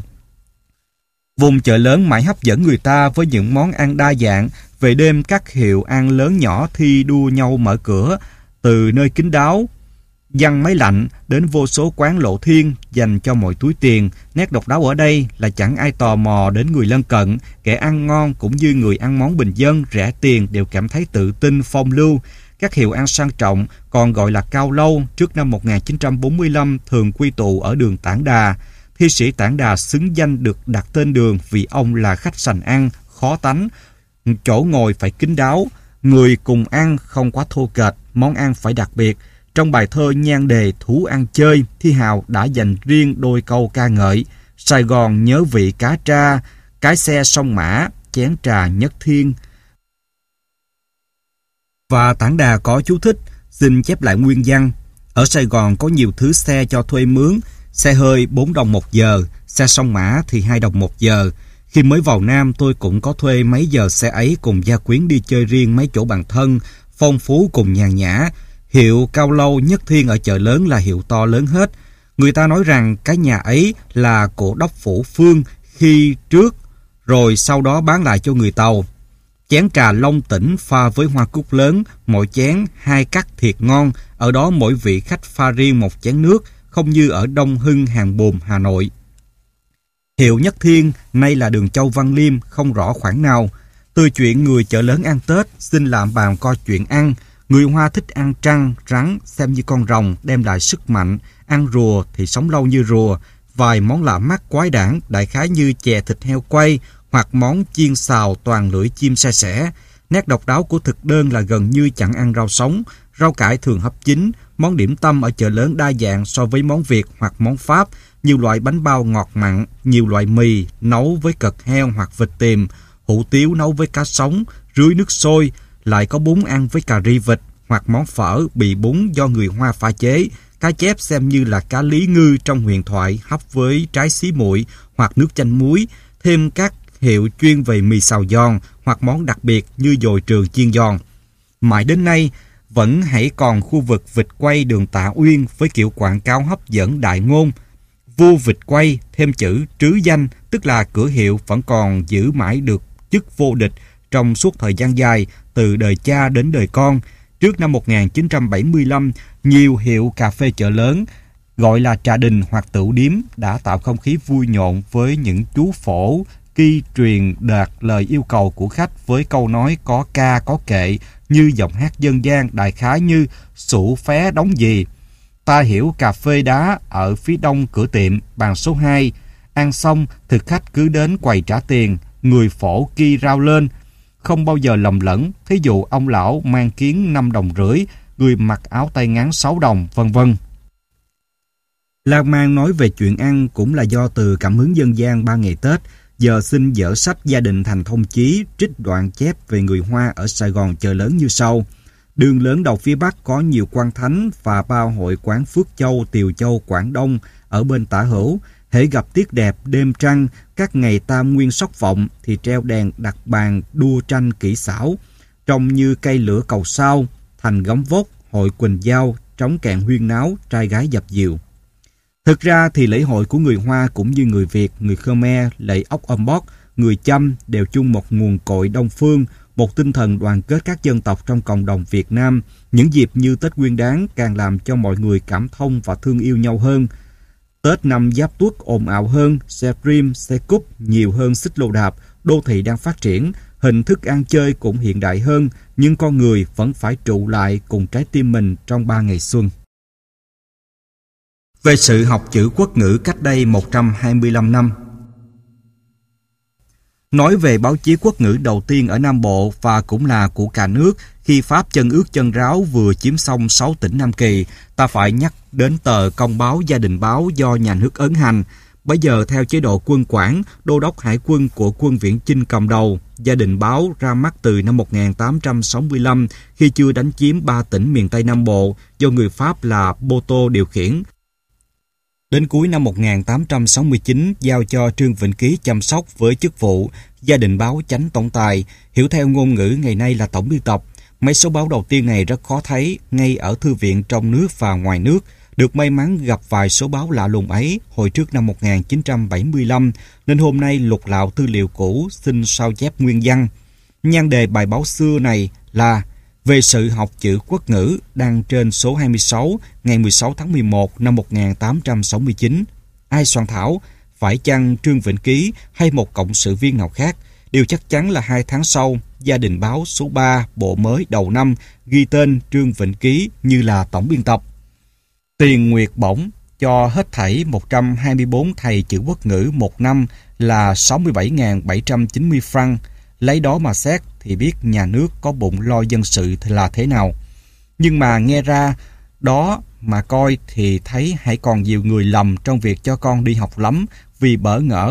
Vùng chợ lớn mãi hấp dẫn người ta với những món ăn đa dạng. Về đêm các hiệu ăn lớn nhỏ thi đua nhau mở cửa, từ nơi kín đáo, giăng máy lạnh đến vô số quán lộ thiên dành cho mọi túi tiền. Nét độc đáo ở đây là chẳng ai tò mò đến người lân cận. Kẻ ăn ngon cũng như người ăn món bình dân, rẻ tiền đều cảm thấy tự tin, phong lưu. Các hiệu ăn sang trọng, còn gọi là cao lâu, trước năm 1945 thường quy tụ ở đường Tản Đà. Thi sĩ Tản Đà xứng danh được đặt tên đường vì ông là khách sành ăn, khó tánh. Chỗ ngồi phải kín đáo, người cùng ăn không quá thô kệch, món ăn phải đặc biệt. Trong bài thơ nhan đề Thú ăn chơi, Thi Hào đã dành riêng đôi câu ca ngợi: Sài Gòn nhớ vị cá tra, cái xe sông Mã, chén trà nhất thiên. Và Tản Đà có chú thích: Xin chép lại nguyên văn. Ở Sài Gòn có nhiều thứ xe cho thuê mướn. Xe hơi 4 đồng 1 giờ, xe song mã thì 2 đồng 1 giờ. Khi mới vào Nam tôi cũng có thuê mấy giờ xe ấy cùng gia quyến đi chơi riêng mấy chỗ bạn thân, phong phú cùng nhàn nhã. Hiệu Cao Lâu Nhất Thiên ở chợ lớn là hiệu to lớn hết. Người ta nói rằng cái nhà ấy là của đốc phủ Phương khi trước, rồi sau đó bán lại cho người Tàu. Chén trà Long Tỉnh pha với hoa cúc lớn, mỗi chén 2 cắt thiệt ngon. Ở đó mỗi vị khách pha riêng một chén nước, không như ở Đông Hưng, Hàng Bùm, Hà Nội. Hiệu Nhất Thiên nay là đường Châu Văn Liêm, không rõ khoản nào. Từ chuyện người chợ lớn ăn Tết, xin làm bàn coi chuyện ăn. Người Hoa thích ăn trăng, rắn, xem như con rồng, đem lại sức mạnh. Ăn rùa thì sống lâu như rùa. Vài món lạ mắt quái đản, đại khái như chè thịt heo quay, hoặc món chiên xào toàn lưỡi chim se sẻ. Nét độc đáo của thực đơn là gần như chẳng ăn rau sống. Rau cải thường hấp chín. Món điểm tâm ở chợ lớn đa dạng so với món Việt hoặc món Pháp. Nhiều loại bánh bao ngọt mặn, nhiều loại mì nấu với cật heo hoặc vịt tiềm, hủ tiếu nấu với cá sống, rưới nước sôi, lại có bún ăn với cà ri vịt hoặc món phở bị bún do người Hoa pha chế. Cá chép xem như là cá lý ngư trong huyền thoại hấp với trái xí muội hoặc nước chanh muối, thêm các hiệu chuyên về mì xào giòn hoặc món đặc biệt như dồi trường chiên giòn. Mãi đến nay, vẫn hãy còn khu vực vịt quay đường Tạ Uyên với kiểu quảng cáo hấp dẫn đại ngôn. Vua vịt quay thêm chữ trứ danh, tức là cửa hiệu vẫn còn giữ mãi được chức vô địch trong suốt thời gian dài, từ đời cha đến đời con. Trước năm 1975, nhiều hiệu cà phê chợ lớn, gọi là trà đình hoặc tửu điếm, đã tạo không khí vui nhộn với những chú phổ kỳ truyền đạt lời yêu cầu của khách với câu nói có ca có kệ, như giọng hát dân gian đại khái như sủ phé đóng gì. Ta hiểu cà phê đá ở phía đông cửa tiệm, bàn số 2. Ăn xong, thực khách cứ đến quầy trả tiền, người phổ ki rao lên, không bao giờ lầm lẫn. Thí dụ ông lão mang kiến 5 đồng rưỡi, người mặc áo tay ngắn 6 đồng, vân vân. Lan Man nói về chuyện ăn cũng là do từ cảm hứng dân gian 3 ngày Tết. Giờ xin dở sách Gia Đình thành thông chí, trích đoạn chép về người Hoa ở Sài Gòn chợ lớn như sau. Đường lớn đầu phía Bắc có nhiều quan thánh và bao hội quán Phước Châu, Tiều Châu, Quảng Đông ở bên tả hữu. Hễ gặp tiết đẹp, đêm trăng, các ngày tam nguyên sóc vọng thì treo đèn đặt bàn đua tranh kỹ xảo. Trông như cây lửa cầu sao, thành gấm vóc, hội quỳnh giao, trống kẹn huyên náo, trai gái dập dìu. Thực ra thì lễ hội của người Hoa cũng như người Việt, người Khmer, lễ ốc âm bóc, người Chăm đều chung một nguồn cội Đông Phương, một tinh thần đoàn kết các dân tộc trong cộng đồng Việt Nam. Những dịp như Tết Nguyên Đán càng làm cho mọi người cảm thông và thương yêu nhau hơn. Tết năm Giáp Tuất ồn ào hơn, xe Dream, xe cúp nhiều hơn xích lô đạp, đô thị đang phát triển, hình thức ăn chơi cũng hiện đại hơn, nhưng con người vẫn phải trụ lại cùng trái tim mình trong 3 ngày xuân. Về sự học chữ quốc ngữ cách đây 125 năm. Nói về báo chí quốc ngữ đầu tiên ở Nam Bộ và cũng là của cả nước khi Pháp chân ướt chân ráo vừa chiếm xong 6 tỉnh Nam Kỳ, ta phải nhắc đến tờ Công báo Gia Đình báo do nhà nước ấn hành. Bây giờ theo chế độ quân quản, đô đốc hải quân của quân Viễn Chinh cầm đầu, Gia Đình báo ra mắt từ năm 1865 khi chưa đánh chiếm 3 tỉnh miền Tây Nam Bộ do người Pháp là Boto điều khiển. Đến cuối năm 1869, giao cho Trương Vĩnh Ký chăm sóc với chức vụ Gia Đình báo chánh tổng tài, hiểu theo ngôn ngữ ngày nay là tổng biên tập. Mấy số báo đầu tiên này rất khó thấy, ngay ở thư viện trong nước và ngoài nước. Được may mắn gặp vài số báo lạ lùng ấy hồi trước năm 1975, nên hôm nay lục lạo tư liệu cũ xin sao chép nguyên văn. Nhan đề bài báo xưa này là Về sự học chữ quốc ngữ, đăng trên số 26 ngày 16 tháng 11 năm 1869. Ai soạn thảo? Phải chăng Trương Vĩnh Ký hay một cộng sự viên nào khác? Điều chắc chắn là 2 tháng sau, Gia Đình báo số 3 bộ mới đầu năm ghi tên Trương Vĩnh Ký như là tổng biên tập. Tiền nguyệt bổng cho hết thảy 124 thầy chữ quốc ngữ một năm là 67.790 franc. Lấy đó mà xét thì biết nhà nước có bụng lo dân sự thì là thế nào. Nhưng mà nghe ra đó mà coi thì thấy hãy còn nhiều người lầm trong việc cho con đi học lắm, vì bỡ ngỡ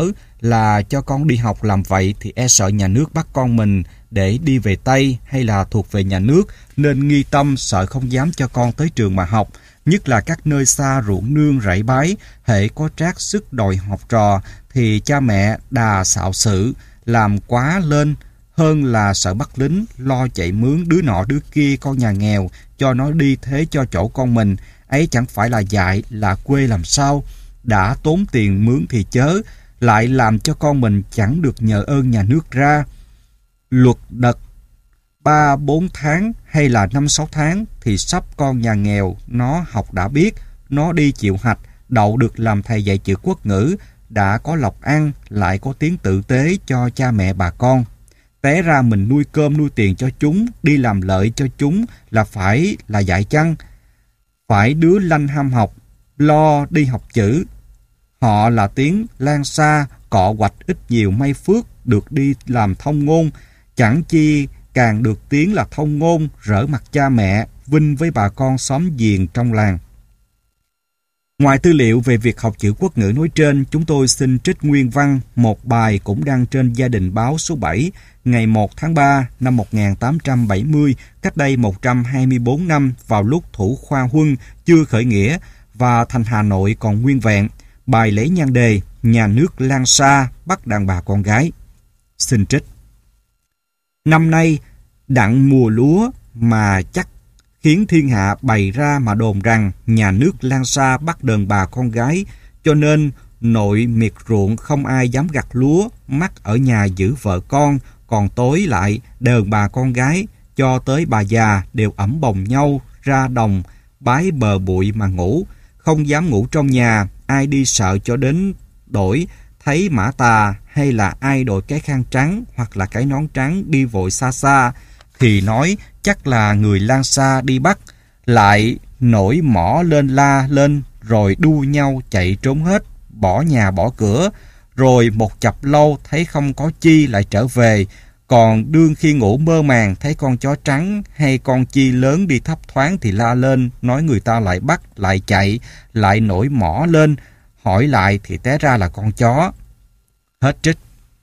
là cho con đi học làm vậy thì e sợ nhà nước bắt con mình để đi về Tây hay là thuộc về nhà nước, nên nghi tâm sợ không dám cho con tới trường mà học. Nhất là các nơi xa ruộng nương rẫy bái, hễ có trác sức đòi học trò thì cha mẹ đà xạo sự, làm quá lên, hơn là sợ bắt lính, lo chạy mướn đứa nọ đứa kia con nhà nghèo, cho nó đi thế cho chỗ con mình. Ấy chẳng phải là dại, là quê làm sao? Đã tốn tiền mướn thì chớ, lại làm cho con mình chẳng được nhờ ơn nhà nước ra. Luật đật 3-4 tháng hay là 5-6 tháng thì sắp con nhà nghèo, nó học đã biết, nó đi chịu hạch, đậu được làm thầy dạy chữ quốc ngữ, đã có lộc ăn, lại có tiếng tự tế cho cha mẹ bà con. Té ra mình nuôi cơm nuôi tiền cho chúng, đi làm lợi cho chúng là phải là dạy chăng? Phải đứa lanh ham học, lo đi học chữ. Họ là tiếng lan xa, cọ quạch ít nhiều may phước, được đi làm thông ngôn, chẳng chi càng được tiếng là thông ngôn, rỡ mặt cha mẹ, vinh với bà con xóm giềng trong làng. Ngoài tư liệu về việc học chữ quốc ngữ nói trên, chúng tôi xin trích nguyên văn một bài cũng đăng trên Gia Đình Báo số 7 ngày 1 tháng 3 năm 1870, cách đây 124 năm, vào lúc Thủ Khoa Huân chưa khởi nghĩa và thành Hà Nội còn nguyên vẹn. Bài lấy nhan đề Nhà nước Lan Sa bắt đàn bà con gái. Xin trích. Năm nay đặng mùa lúa mà chắc khiến thiên hạ bày ra mà đồn rằng nhà nước Lan Sa bắt đàn bà con gái, cho nên nội miệt ruộng không ai dám gặt lúa, mắc ở nhà giữ vợ con, còn tối lại đàn bà con gái cho tới bà già đều ẵm bồng nhau ra đồng bái bờ bụi mà ngủ, không dám ngủ trong nhà. Ai đi sợ cho đến đổi thấy mã tà hay là ai đội cái khăn trắng hoặc là cái nón trắng đi vội xa xa thì nói chắc là người Lan Sa đi bắt, lại nổi mỏ lên la lên rồi đua nhau chạy trốn hết, bỏ nhà bỏ cửa, rồi một chập lâu thấy không có chi lại trở về. Còn đương khi ngủ mơ màng thấy con chó trắng hay con chi lớn đi thấp thoáng thì la lên, nói người ta lại bắt, lại chạy, lại nổi mỏ lên, hỏi lại thì té ra là con chó. Hết trích.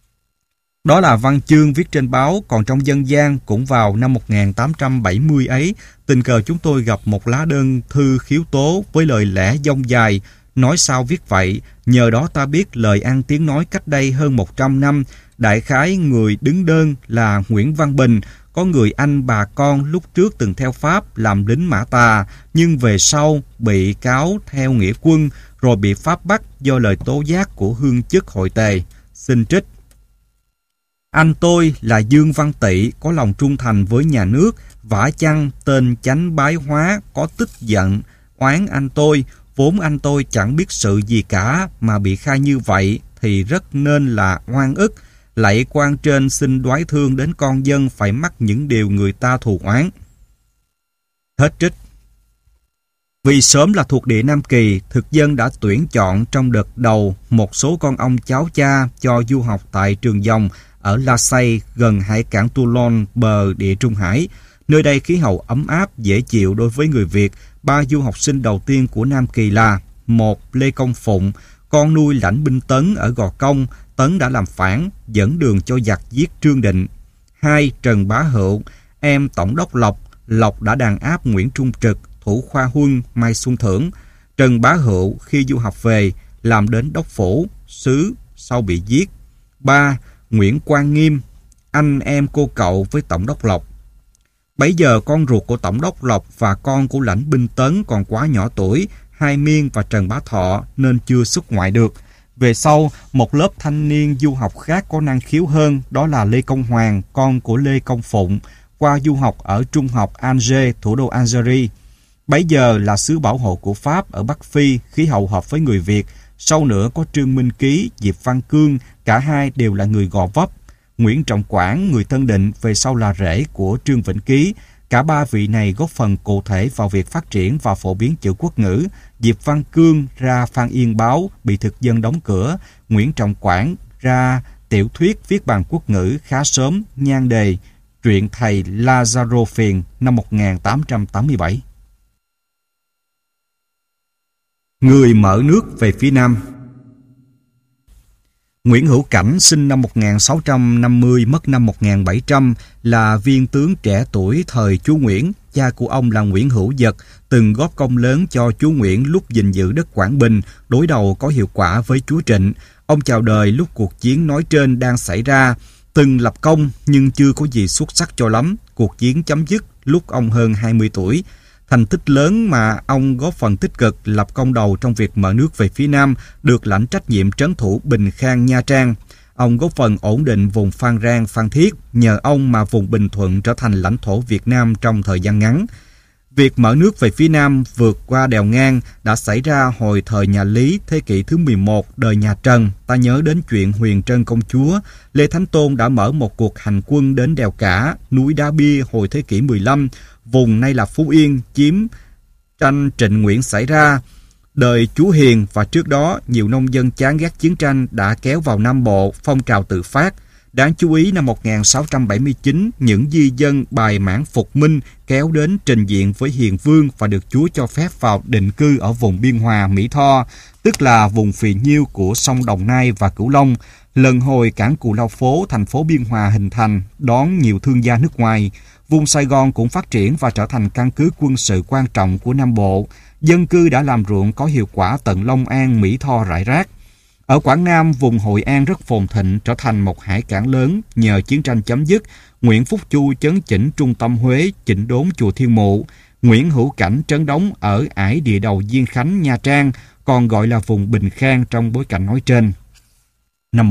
Đó là văn chương viết trên báo, còn trong dân gian cũng vào năm 1870 ấy, tình cờ chúng tôi gặp một lá đơn thư khiếu tố với lời lẽ dông dài. Nói sao viết vậy, nhờ đó ta biết lời ăn tiếng nói cách đây hơn 100 năm. Đại khái người đứng đơn là Nguyễn Văn Bình, có người anh bà con lúc trước từng theo Pháp làm lính Mã Tà, nhưng về sau bị cáo theo nghĩa quân, rồi bị Pháp bắt do lời tố giác của hương chức hội Tề. Xin trích. Anh tôi là Dương Văn Tị, có lòng trung thành với nhà nước, vả chăng tên chánh bái hóa có tức giận oán anh tôi, vốn anh tôi chẳng biết sự gì cả mà bị khai như vậy thì rất nên là oan ức. Lạy quan trên xin đoái thương đến con dân phải mắc những điều người ta thù oán. Hết trích. Vì sớm là thuộc địa Nam Kỳ, thực dân đã tuyển chọn trong đợt đầu một số con ông cháu cha cho du học tại trường Dòng ở La Say gần hải cảng Toulon, bờ địa Trung Hải. Nơi đây khí hậu ấm áp, dễ chịu đối với người Việt. Ba du học sinh đầu tiên của Nam Kỳ là: 1. Lê Công Phụng, con nuôi lãnh binh Tấn ở Gò Công. Tấn đã làm phản, dẫn đường cho giặc giết Trương Định. 2. Trần Bá Hữu, em Tổng đốc Lộc. Lộc đã đàn áp Nguyễn Trung Trực, Thủ Khoa Huân, Mai Xuân Thưởng. Trần Bá Hữu khi du học về làm đến đốc phủ, sứ, sau bị giết. 3. Nguyễn Quang Nghiêm, anh em cô cậu với Tổng đốc Lộc. Bấy giờ con ruột của Tổng đốc Lộc và con của lãnh binh Tấn còn quá nhỏ tuổi, Hai Miên và Trần Bá Thọ, nên chưa xuất ngoại được. Về sau, một lớp thanh niên du học khác có năng khiếu hơn, đó là Lê Công Hoàng, con của Lê Công Phụng, qua du học ở Trung học Angers, thủ đô Algeria. Bấy giờ là xứ bảo hộ của Pháp ở Bắc Phi, khí hậu hợp với người Việt. Sau nữa có Trương Minh Ký, Diệp Văn Cương, cả hai đều là người Gò Vấp. Nguyễn Trọng Quảng, người Tân Định, về sau là rể của Trương Vĩnh Ký. Cả ba vị này góp phần cụ thể vào việc phát triển và phổ biến chữ quốc ngữ. Diệp Văn Cương ra Phan Yên Báo, bị thực dân đóng cửa. Nguyễn Trọng Quảng ra tiểu thuyết viết bằng quốc ngữ khá sớm, nhan đề Truyện thầy Lazaro Phiền năm 1887. Người mở nước về phía Nam. Nguyễn Hữu Cảnh sinh năm 1650, mất năm 1700, là viên tướng trẻ tuổi thời chúa Nguyễn. Cha của ông là Nguyễn Hữu Dật, từng góp công lớn cho chúa Nguyễn lúc gìn giữ đất Quảng Bình, đối đầu có hiệu quả với chúa Trịnh. Ông chào đời lúc cuộc chiến nói trên đang xảy ra, từng lập công nhưng chưa có gì xuất sắc cho lắm. Cuộc chiến chấm dứt lúc ông hơn 20 tuổi. Thành tích lớn mà ông góp phần tích cực lập công đầu trong việc mở nước về phía Nam, được lãnh trách nhiệm trấn thủ Bình Khang, Nha Trang. Ông góp phần ổn định vùng Phan Rang, Phan Thiết, nhờ ông mà vùng Bình Thuận trở thành lãnh thổ Việt Nam trong thời gian ngắn. Việc mở nước về phía Nam vượt qua đèo ngang đã xảy ra hồi thời nhà Lý, thế kỷ thứ 11, đời nhà Trần. Ta nhớ đến chuyện Huyền Trân công chúa. Lê Thánh Tôn đã mở một cuộc hành quân đến đèo Cả, núi Đá Bia hồi thế kỷ 15. Vùng nay là Phú Yên, chiếm tranh Trịnh Nguyễn xảy ra đời chúa Hiền, và trước đó nhiều nông dân chán ghét chiến tranh đã kéo vào Nam Bộ, phong trào tự phát. Đáng chú ý năm 1679, những di dân bài mãn Phục Minh kéo đến trình diện với Hiền Vương và được Chúa cho phép vào định cư ở vùng Biên Hòa, Mỹ Tho, tức là vùng phì nhiêu của sông Đồng Nai và Cửu Long. Lần hồi cảng Cù Lao Phố, thành phố Biên Hòa hình thành, đón nhiều thương gia nước ngoài. Vùng Sài Gòn cũng phát triển và trở thành căn cứ quân sự quan trọng của Nam Bộ. Dân cư đã làm ruộng có hiệu quả tận Long An, Mỹ Tho rải rác. Ở Quảng Nam, vùng Hội An rất phồn thịnh, trở thành một hải cảng lớn. Nhờ chiến tranh chấm dứt, Nguyễn Phúc Chu chấn chỉnh trung tâm Huế, chỉnh đốn chùa Thiên Mụ. Nguyễn Hữu Cảnh trấn đóng ở ải địa đầu Diên Khánh, Nha Trang, còn gọi là vùng Bình Khang trong bối cảnh nói trên. Năm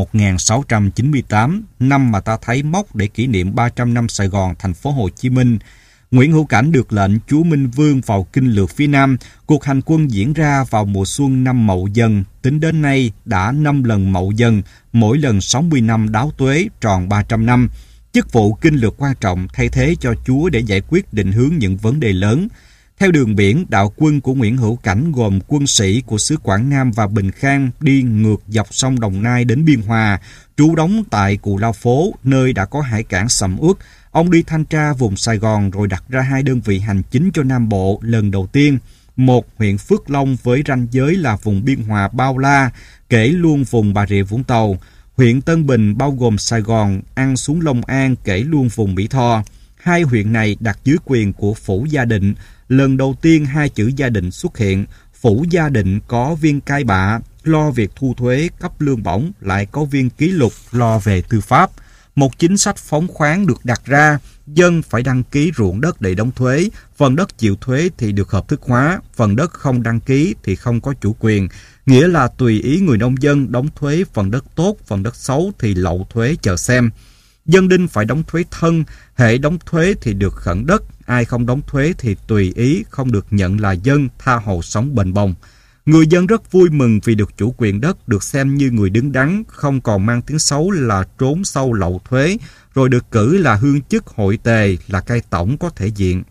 1698, năm mà ta thấy mốc để kỷ niệm 300 năm Sài Gòn, thành phố Hồ Chí Minh, Nguyễn Hữu Cảnh được lệnh chúa Minh Vương vào kinh lược phía Nam. Cuộc hành quân diễn ra vào mùa xuân năm Mậu Dần. Tính đến nay đã 5 lần Mậu Dần, mỗi lần 60 năm Đáo Tuế, tròn 300 năm. Chức vụ kinh lược quan trọng thay thế cho chúa để giải quyết định hướng những vấn đề lớn. Theo đường biển, đạo quân của Nguyễn Hữu Cảnh gồm quân sĩ của xứ Quảng Nam và Bình Khang đi ngược dọc sông Đồng Nai đến Biên Hòa, trú đóng tại Cù Lao Phố, nơi đã có hải cảng sầm uất. Ông đi thanh tra vùng Sài Gòn rồi đặt ra 2 đơn vị hành chính cho Nam Bộ lần đầu tiên. Một, huyện Phước Long với ranh giới là vùng Biên Hòa Bao La, kể luôn vùng Bà Rịa Vũng Tàu. Huyện Tân Bình bao gồm Sài Gòn, ăn xuống Long An, kể luôn vùng Mỹ Tho. 2 huyện này đặt dưới quyền của Phủ Gia Định. Lần đầu tiên 2 chữ Gia Định xuất hiện. Phủ Gia Định có viên cai bạ, lo việc thu thuế, cấp lương bổng, lại có viên ký lục, lo về tư pháp. Một chính sách phóng khoáng được đặt ra, dân phải đăng ký ruộng đất để đóng thuế, phần đất chịu thuế thì được hợp thức hóa, phần đất không đăng ký thì không có chủ quyền, nghĩa là tùy ý người nông dân đóng thuế phần đất tốt, phần đất xấu thì lậu thuế chờ xem. Dân đinh phải đóng thuế thân, hễ đóng thuế thì được khẩn đất, ai không đóng thuế thì tùy ý, không được nhận là dân, tha hồ sống bền bồng. Người dân rất vui mừng vì được chủ quyền đất, được xem như người đứng đắn, không còn mang tiếng xấu là trốn sâu lậu thuế, rồi được cử là hương chức hội tề, là cai tổng có thể diện.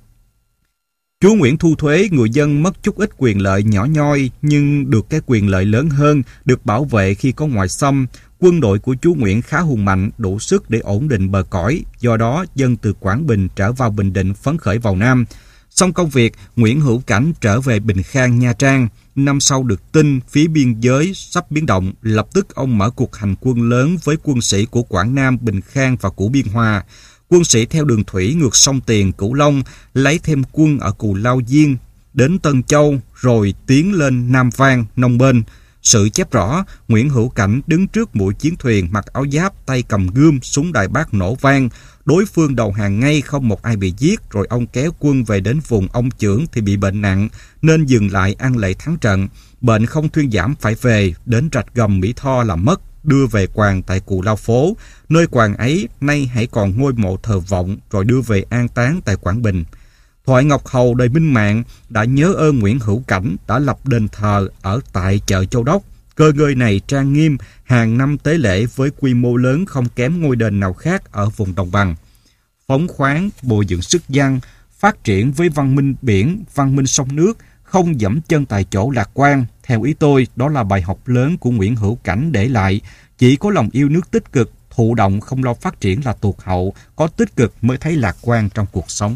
Chúa Nguyễn thu thuế, người dân mất chút ít quyền lợi nhỏ nhoi, nhưng được cái quyền lợi lớn hơn, được bảo vệ khi có ngoại xâm. Quân đội của chúa Nguyễn khá hùng mạnh, đủ sức để ổn định bờ cõi, do đó dân từ Quảng Bình trở vào Bình Định phấn khởi vào Nam. Xong công việc, Nguyễn Hữu Cảnh trở về Bình Khang, Nha Trang. Năm sau được tin phía biên giới sắp biến động, lập tức ông mở cuộc hành quân lớn với quân sĩ của Quảng Nam, Bình Khang và của Biên Hòa. Quân sĩ theo đường thủy ngược sông Tiền, Cửu Long, lấy thêm quân ở Cù Lao Diên, đến Tân Châu, rồi tiến lên Nam Vang, Nông Bên. Sự chép rõ, Nguyễn Hữu Cảnh đứng trước mũi chiến thuyền, mặc áo giáp, tay cầm gươm, súng Đại Bác nổ vang. Đối phương đầu hàng ngay, không một ai bị giết, rồi ông kéo quân về đến vùng ông Chưởng thì bị bệnh nặng, nên dừng lại ăn lễ thắng trận. Bệnh không thuyên giảm phải về, đến Rạch Gầm Mỹ Tho là mất, đưa về quàng tại Cù Lao Phố. Nơi quàng ấy nay hãy còn ngôi mộ thờ vọng, rồi đưa về an táng tại Quảng Bình. Thoại Ngọc Hầu đời Minh Mạng đã nhớ ơn Nguyễn Hữu Cảnh, đã lập đền thờ ở tại chợ Châu Đốc. Cơ ngơi này trang nghiêm, hàng năm tế lễ với quy mô lớn không kém ngôi đền nào khác ở vùng đồng bằng. Phóng khoáng, bồi dưỡng sức dân, phát triển với văn minh biển, văn minh sông nước, không dẫm chân tại chỗ lạc quan. Theo ý tôi, đó là bài học lớn của Nguyễn Hữu Cảnh để lại. Chỉ có lòng yêu nước tích cực, thụ động không lo phát triển là tụt hậu, có tích cực mới thấy lạc quan trong cuộc sống.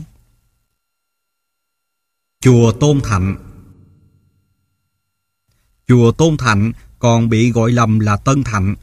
Chùa Tôn Thạnh. Chùa Tôn Thạnh còn bị gọi lầm là Tân Thạnh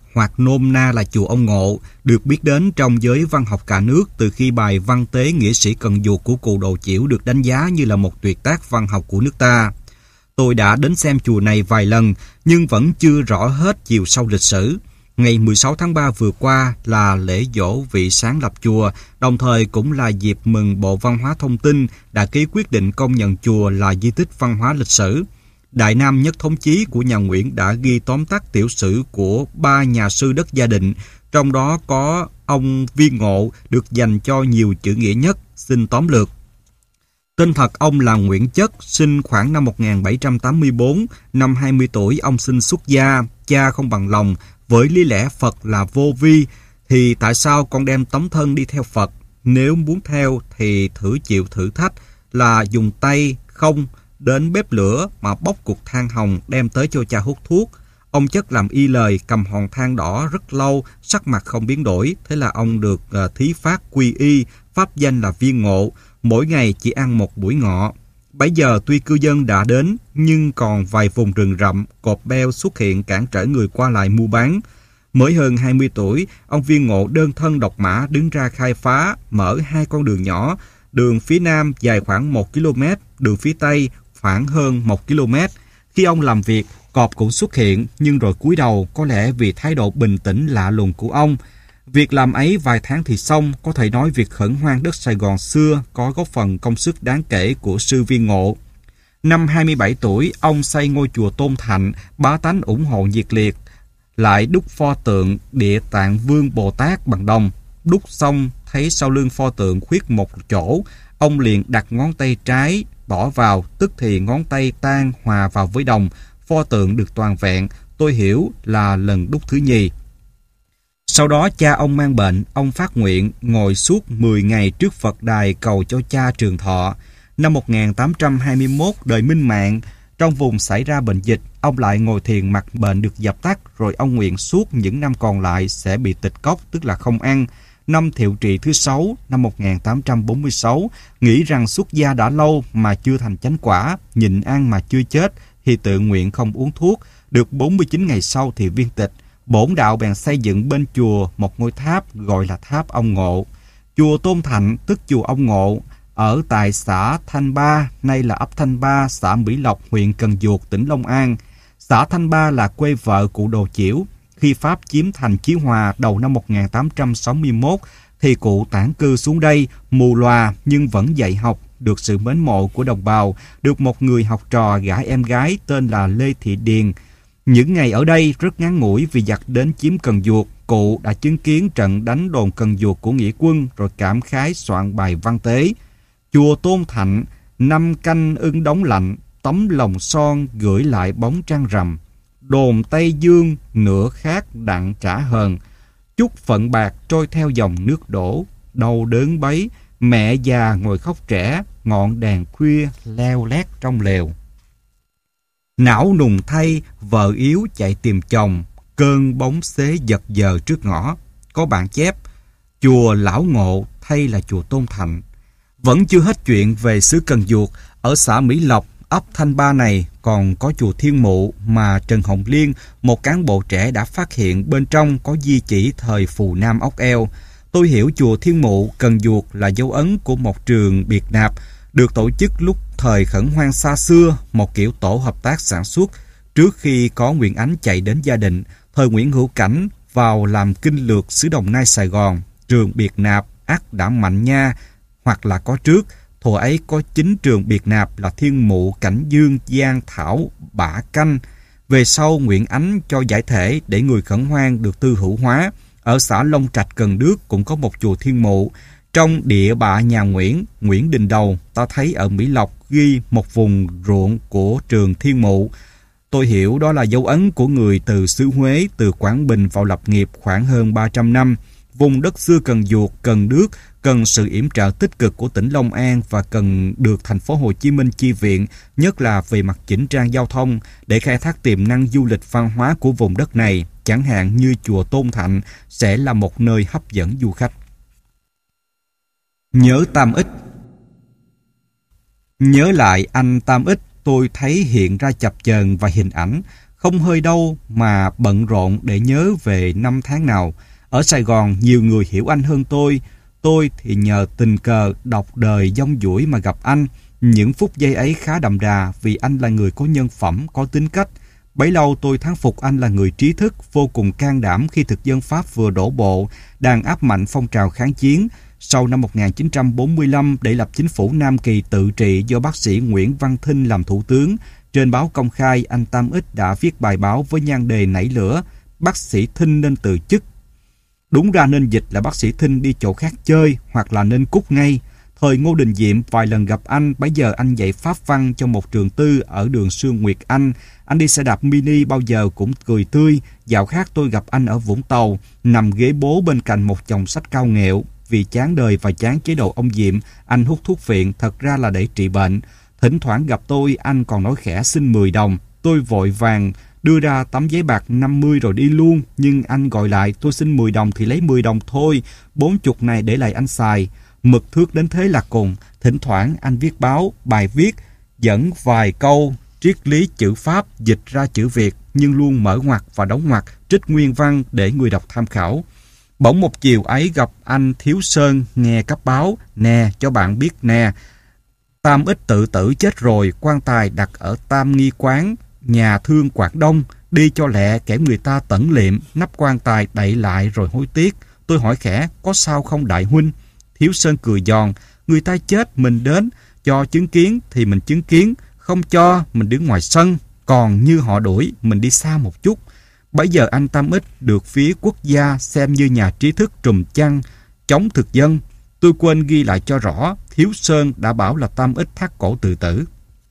hoặc nôm na là chùa ông Ngộ, được biết đến trong giới văn học cả nước từ khi bài Văn Tế Nghĩa sĩ Cần Duộc của cụ Đồ Chiểu được đánh giá như là một tuyệt tác văn học của nước ta. Tôi đã đến xem chùa này vài lần nhưng vẫn chưa rõ hết chiều sâu lịch sử. Ngày 16 tháng 3 vừa qua là lễ giỗ vị sáng lập chùa, đồng thời cũng là dịp mừng Bộ Văn hóa Thông tin đã ký quyết định công nhận chùa là di tích văn hóa lịch sử. Đại Nam Nhất Thống Chí của nhà Nguyễn đã ghi tóm tắt tiểu sử của 3 nhà sư đất Gia Định, trong đó có ông Viên Ngộ được dành cho nhiều chữ nghĩa nhất, xin tóm lược. Tên thật ông là Nguyễn Chất, sinh khoảng năm 1784, năm 20 tuổi ông xin xuất gia, cha không bằng lòng, với lý lẽ Phật là vô vi, thì tại sao con đem tấm thân đi theo Phật? Nếu muốn theo thì chịu thử thách là dùng tay không đến bếp lửa mà bóc cục than hồng đem tới cho cha hút thuốc. Ông Chất làm y lời, cầm hòn than đỏ rất lâu, sắc mặt không biến đổi. Thế là ông được thí phát quy y, pháp danh là Viên Ngộ, mỗi ngày chỉ ăn một buổi ngọ. Bấy giờ tuy cư dân đã đến, nhưng còn vài vùng rừng rậm, cọp beo xuất hiện cản trở người qua lại mua bán. Mới hơn 20 tuổi, ông Viên Ngộ đơn thân độc mã đứng ra khai phá, mở 2 con đường nhỏ. Đường phía nam dài khoảng 1 km, đường phía tây khoảng hơn 1 km. Khi ông làm việc, cọp cũng xuất hiện, nhưng rồi cúi đầu, có lẽ vì thái độ bình tĩnh lạ lùng của ông. Việc làm ấy vài tháng thì xong, có thể nói việc khẩn hoang đất Sài Gòn xưa có góp phần công sức đáng kể của sư Viên Ngộ. Năm 27 tuổi, ông xây ngôi chùa Tôn Thạnh, bá tánh ủng hộ nhiệt liệt, lại đúc pho tượng Địa Tạng Vương Bồ Tát bằng đồng. Đúc xong, thấy sau lưng pho tượng khuyết một chỗ, ông liền đặt ngón tay trái bỏ vào, tức thì ngón tay tan hòa vào với đồng, pho tượng được toàn vẹn. Tôi hiểu là lần đúc thứ nhì. Sau đó cha ông mang bệnh, ông phát nguyện ngồi suốt 10 ngày trước Phật đài cầu cho cha trường thọ. Năm 1821 đời Minh Mạng, trong vùng xảy ra bệnh dịch, ông lại ngồi thiền mặc bệnh được dập tắt, rồi ông nguyện suốt những năm còn lại sẽ bị tịch cốc, tức là không ăn. Năm Thiệu Trị thứ 6, năm 1846, nghĩ rằng xuất gia đã lâu mà chưa thành chánh quả, nhịn ăn mà chưa chết, thì tự nguyện không uống thuốc. Được 49 ngày sau thì viên tịch. Bổn đạo bèn xây dựng bên chùa một ngôi tháp gọi là tháp ông Ngộ. Chùa Tôn Thạnh tức chùa ông Ngộ ở tại xã Thanh Ba, nay là ấp Thanh Ba, xã Mỹ Lộc, huyện Cần Duộc, tỉnh Long An. Xã Thanh Ba là quê vợ cụ Đồ Chiểu. Khi Pháp chiếm thành Chí Hòa đầu năm 1861 thì cụ tản cư xuống đây, mù lòa nhưng vẫn dạy học, được sự mến mộ của đồng bào, được một người học trò gả em gái tên là Lê Thị Điền. Những ngày ở đây rất ngắn ngủi vì giặc đến chiếm Cần Duộc, cụ đã chứng kiến trận đánh đồn Cần Duộc của nghĩa quân rồi cảm khái soạn bài Văn Tế. Chùa Tôn Thạnh, năm canh ưng đóng lạnh, tấm lòng son gửi lại bóng trăng rằm. Đồn Tây Dương nửa khát đặng trả hờn, chút phận bạc trôi theo dòng nước đổ. Đau đớn bấy, mẹ già ngồi khóc trẻ, ngọn đèn khuya leo lét trong lều. Não nùng thay, vợ yếu chạy tìm chồng, cơn bóng xế giật giờ trước ngõ. Có bản chép, chùa Lão Ngộ thay là chùa Tôn Thạnh. Vẫn chưa hết chuyện về xứ Cần Duộc, ở xã Mỹ Lộc, ấp Thanh Ba này còn có chùa Thiên Mụ mà Trần Hồng Liên, một cán bộ trẻ đã phát hiện bên trong có di chỉ thời Phù Nam Ốc Eo. Tôi hiểu chùa Thiên Mụ, Cần Duộc là dấu ấn của một trường biệt nạp, được tổ chức lúc thời khẩn hoang xa xưa, một kiểu tổ hợp tác sản xuất. Trước khi có Nguyễn Ánh chạy đến Gia Định, thời Nguyễn Hữu Cảnh vào làm kinh lược xứ Đồng Nai Sài Gòn, trường biệt nạp ắt đã mạnh nha, hoặc là có trước. Thuở ấy có 9 trường biệt nạp là Thiên Mụ, Cảnh Dương, Giang, Thảo, Bả Canh. Về sau Nguyễn Ánh cho giải thể để người khẩn hoang được tư hữu hóa. Ở xã Long Trạch Cần Đước cũng có một chùa Thiên Mụ. Trong địa bạ nhà Nguyễn Đình Đầu, ta thấy ở Mỹ Lộc ghi một vùng ruộng của trường Thiên Mụ. Tôi hiểu đó là dấu ấn của người từ xứ Huế, từ Quảng Bình vào lập nghiệp khoảng hơn 300 năm. Vùng đất xưa Cần Duộc, Cần Đước cần sự yểm trợ tích cực của tỉnh Long An và cần được thành phố Hồ Chí Minh chi viện, nhất là về mặt chỉnh trang giao thông, để khai thác tiềm năng du lịch văn hóa của vùng đất này, chẳng hạn như chùa Tôn Thạnh sẽ là một nơi hấp dẫn du khách. Nhớ Tam Ích. Nhớ lại anh Tam Ích, tôi thấy hiện ra chập chờn và hình ảnh. không hơi đâu mà bận rộn để nhớ về năm tháng nào. Ở Sài Gòn, nhiều người hiểu anh hơn tôi. Tôi thì nhờ tình cờ đọc đời dông dũi mà gặp anh. Những phút giây ấy khá đậm đà vì anh là người có nhân phẩm, có tính cách. Bấy lâu tôi thán phục anh là người trí thức, vô cùng can đảm khi thực dân Pháp vừa đổ bộ, đang áp mạnh phong trào kháng chiến. Sau năm 1945, để lập chính phủ Nam Kỳ tự trị do bác sĩ Nguyễn Văn Thinh làm thủ tướng, trên báo Công khai, anh Tam Ích đã viết bài báo với nhan đề nảy lửa: bác sĩ Thinh nên từ chức. Đúng ra nên dịch là bác sĩ Thinh đi chỗ khác chơi, hoặc là nên cút ngay. Thời Ngô Đình Diệm vài lần gặp anh, bấy giờ anh dạy Pháp văn cho một trường tư ở đường Sương Nguyệt Anh. Anh đi xe đạp mini bao giờ cũng cười tươi. Dạo khác tôi gặp anh ở Vũng Tàu, nằm ghế bố bên cạnh một chồng sách cao nghẹo. Vì chán đời và chán chế độ ông Diệm, anh hút thuốc phiện, thật ra là để trị bệnh. Thỉnh thoảng gặp tôi, anh còn nói khẽ xin 10 đồng. Tôi vội vàng đưa ra tấm giấy bạc 50 rồi đi luôn. Nhưng anh gọi lại, tôi xin 10 đồng thì lấy 10 đồng thôi, 40 này để lại anh xài. Mực thước đến thế là cùng. Thỉnh thoảng anh viết báo, bài viết, dẫn vài câu triết lý chữ Pháp dịch ra chữ Việt, nhưng luôn mở ngoặc và đóng ngoặc, trích nguyên văn để người đọc tham khảo. Bỗng một chiều ấy gặp anh Thiếu Sơn nghe cấp báo: nè, cho bạn biết nè, Tam Ích tự tử chết rồi, quan tài đặt ở Tam Nghi Quán, nhà thương Quảng Đông, đi cho lẹ kẻo người ta tẩn liệm, nắp quan tài đậy lại rồi hối tiếc. Tôi hỏi khẽ, có sao không đại huynh? Thiếu Sơn cười giòn, người ta chết mình đến, cho chứng kiến thì mình chứng kiến, không cho mình đứng ngoài sân, còn như họ đuổi mình đi xa một chút. Bấy giờ anh Tam Ích được phía quốc gia xem như nhà trí thức trùm chăn, chống thực dân. Tôi quên ghi lại cho rõ, Thiếu Sơn đã bảo là Tam Ích thắt cổ tự tử.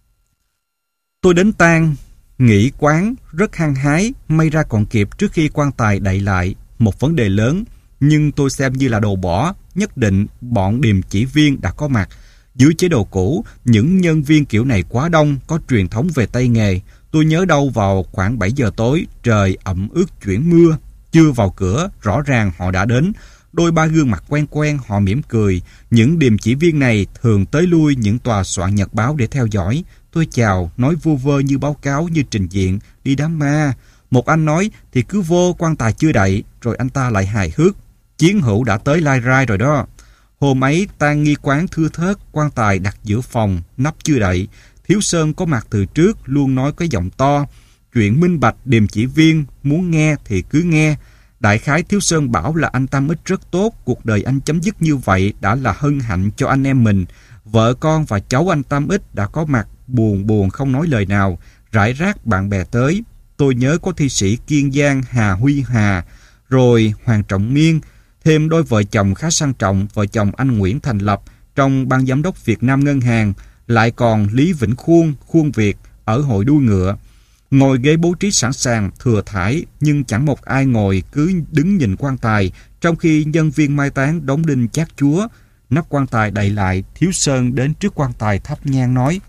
Tôi đến tang, nghỉ quán, rất hăng hái, may ra còn kịp trước khi quan tài đậy lại. Một vấn đề lớn, nhưng tôi xem như là đồ bỏ, nhất định bọn điềm chỉ viên đã có mặt. Dưới chế độ cũ, những nhân viên kiểu này quá đông, có truyền thống về tay nghề. Tôi nhớ đâu vào khoảng 7 giờ tối, trời ẩm ướt chuyển mưa. Chưa vào cửa, rõ ràng họ đã đến. Đôi ba gương mặt quen quen, họ mỉm cười. Những điềm chỉ viên này thường tới lui những tòa soạn nhật báo để theo dõi. Tôi chào, nói vu vơ như báo cáo, như trình diện, đi đám ma. Một anh nói thì cứ vô, quan tài chưa đậy. Rồi anh ta lại hài hước, chiến hữu đã tới lai rai rồi đó. Hôm ấy tang nghi quán thưa thớt, quan tài đặt giữa phòng, nắp chưa đậy. Thiếu Sơn có mặt từ trước, luôn nói cái giọng to: chuyện minh bạch, điềm chỉ viên muốn nghe thì cứ nghe. Đại khái Thiếu Sơn bảo là anh Tam Ích rất tốt, cuộc đời anh chấm dứt như vậy đã là hân hạnh cho anh em mình. Vợ con và cháu anh Tam Ích đã có mặt, buồn không nói lời nào. Rải rác bạn bè tới. Tôi nhớ có thi sĩ Kiên Giang Hà Huy Hà, rồi Hoàng Trọng Miên, thêm đôi vợ chồng khá sang trọng, vợ chồng anh Nguyễn Thành Lập trong ban giám đốc Việt Nam Ngân hàng, lại còn Lý Vĩnh Khuôn Việt ở hội đua ngựa. Ngồi ghế bố trí sẵn sàng, thừa thải, nhưng chẳng một ai ngồi, cứ đứng nhìn quan tài, trong khi nhân viên mai táng đóng đinh chát chúa. Nắp quan tài đậy lại, Thiếu Sơn đến trước quan tài thắp nhang nói: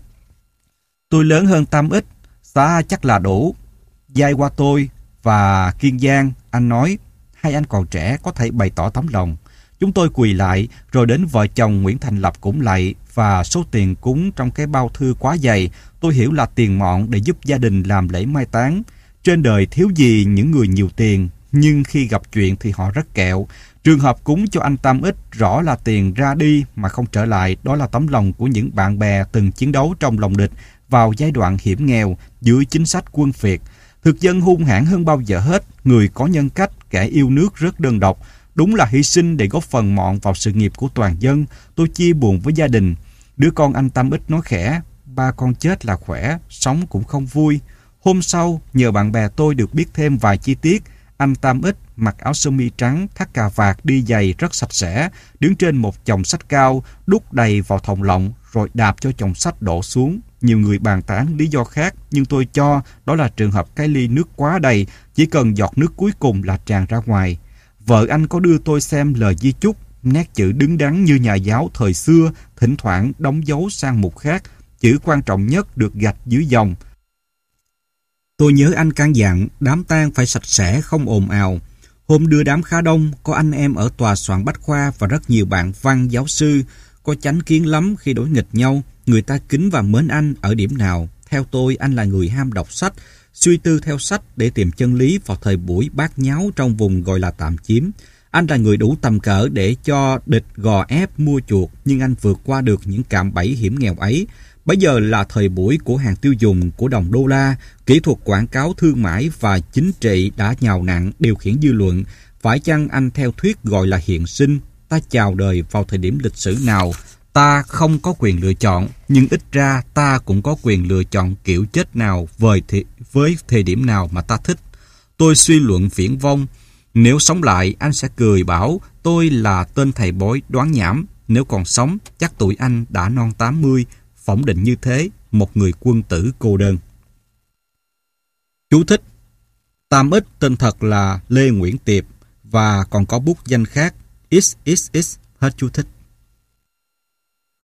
tôi lớn hơn Tam Ích, xá chắc là đủ. Giai qua tôi và Kiên Giang, anh nói: hai anh còn trẻ, có thể bày tỏ tấm lòng. Chúng tôi quỳ lại, rồi đến vợ chồng Nguyễn Thành Lập cũng lạy, và số tiền cúng trong cái bao thư quá dày, tôi hiểu là tiền mọn để giúp gia đình làm lễ mai táng. Trên đời thiếu gì những người nhiều tiền, nhưng khi gặp chuyện thì họ rất kẹo. Trường hợp cúng cho anh Tam Ích rõ là tiền ra đi mà không trở lại, đó là tấm lòng của những bạn bè từng chiến đấu trong lòng địch vào giai đoạn hiểm nghèo dưới chính sách quân phiệt. Thực dân hung hãn hơn bao giờ hết, người có nhân cách, kẻ yêu nước rất đơn độc. Đúng là hy sinh để góp phần mọn vào sự nghiệp của toàn dân. Tôi chia buồn với gia đình. Đứa con anh Tam Ích nói khẽ: ba con chết là khỏe, sống cũng không vui. Hôm sau, nhờ bạn bè tôi được biết thêm vài chi tiết. Anh Tam Ích mặc áo sơ mi trắng, thắt cà vạt, đi giày rất sạch sẽ, đứng trên một chồng sách cao, đút đầy vào thòng lọng, rồi đạp cho chồng sách đổ xuống. Nhiều người bàn tán lý do khác, nhưng tôi cho đó là trường hợp cái ly nước quá đầy, chỉ cần giọt nước cuối cùng là tràn ra ngoài. Vợ anh có đưa tôi xem lời di chúc, nét chữ đứng đắn như nhà giáo thời xưa, thỉnh thoảng đóng dấu sang mục khác. Chữ quan trọng nhất được gạch dưới dòng: tôi nhớ anh căn dặn đám tang phải sạch sẽ, không ồn ào. Hôm đưa đám khá đông, có anh em ở tòa soạn bách khoa và rất nhiều bạn văn giáo sư. Có chánh kiến lắm khi đối nghịch nhau. Người ta kính và mến anh ở điểm nào? Theo tôi, anh là người ham đọc sách, suy tư theo sách để tìm chân lý vào thời buổi bát nháo trong vùng gọi là tạm chiếm. Anh là người đủ tầm cỡ để cho địch gò ép mua chuộc, nhưng anh vượt qua được những cạm bẫy hiểm nghèo ấy. Bây giờ là thời buổi của hàng tiêu dùng, của đồng đô la, kỹ thuật quảng cáo thương mại và chính trị đã nhào nặn điều khiển dư luận. Phải chăng anh theo thuyết gọi là hiện sinh, ta chào đời vào thời điểm lịch sử nào? Ta không có quyền lựa chọn, nhưng ít ra ta cũng có quyền lựa chọn kiểu chết nào với thời điểm nào mà ta thích. Tôi suy luận viển vông. Nếu sống lại, anh sẽ cười bảo tôi là tên thầy bói đoán nhảm. Nếu còn sống, chắc tuổi anh đã non 80. Phỏng định như thế, một người quân tử cô đơn. Chú thích: Tam Ích tên thật là Lê Nguyễn Tiệp và còn có bút danh khác XXX. Hết chú thích.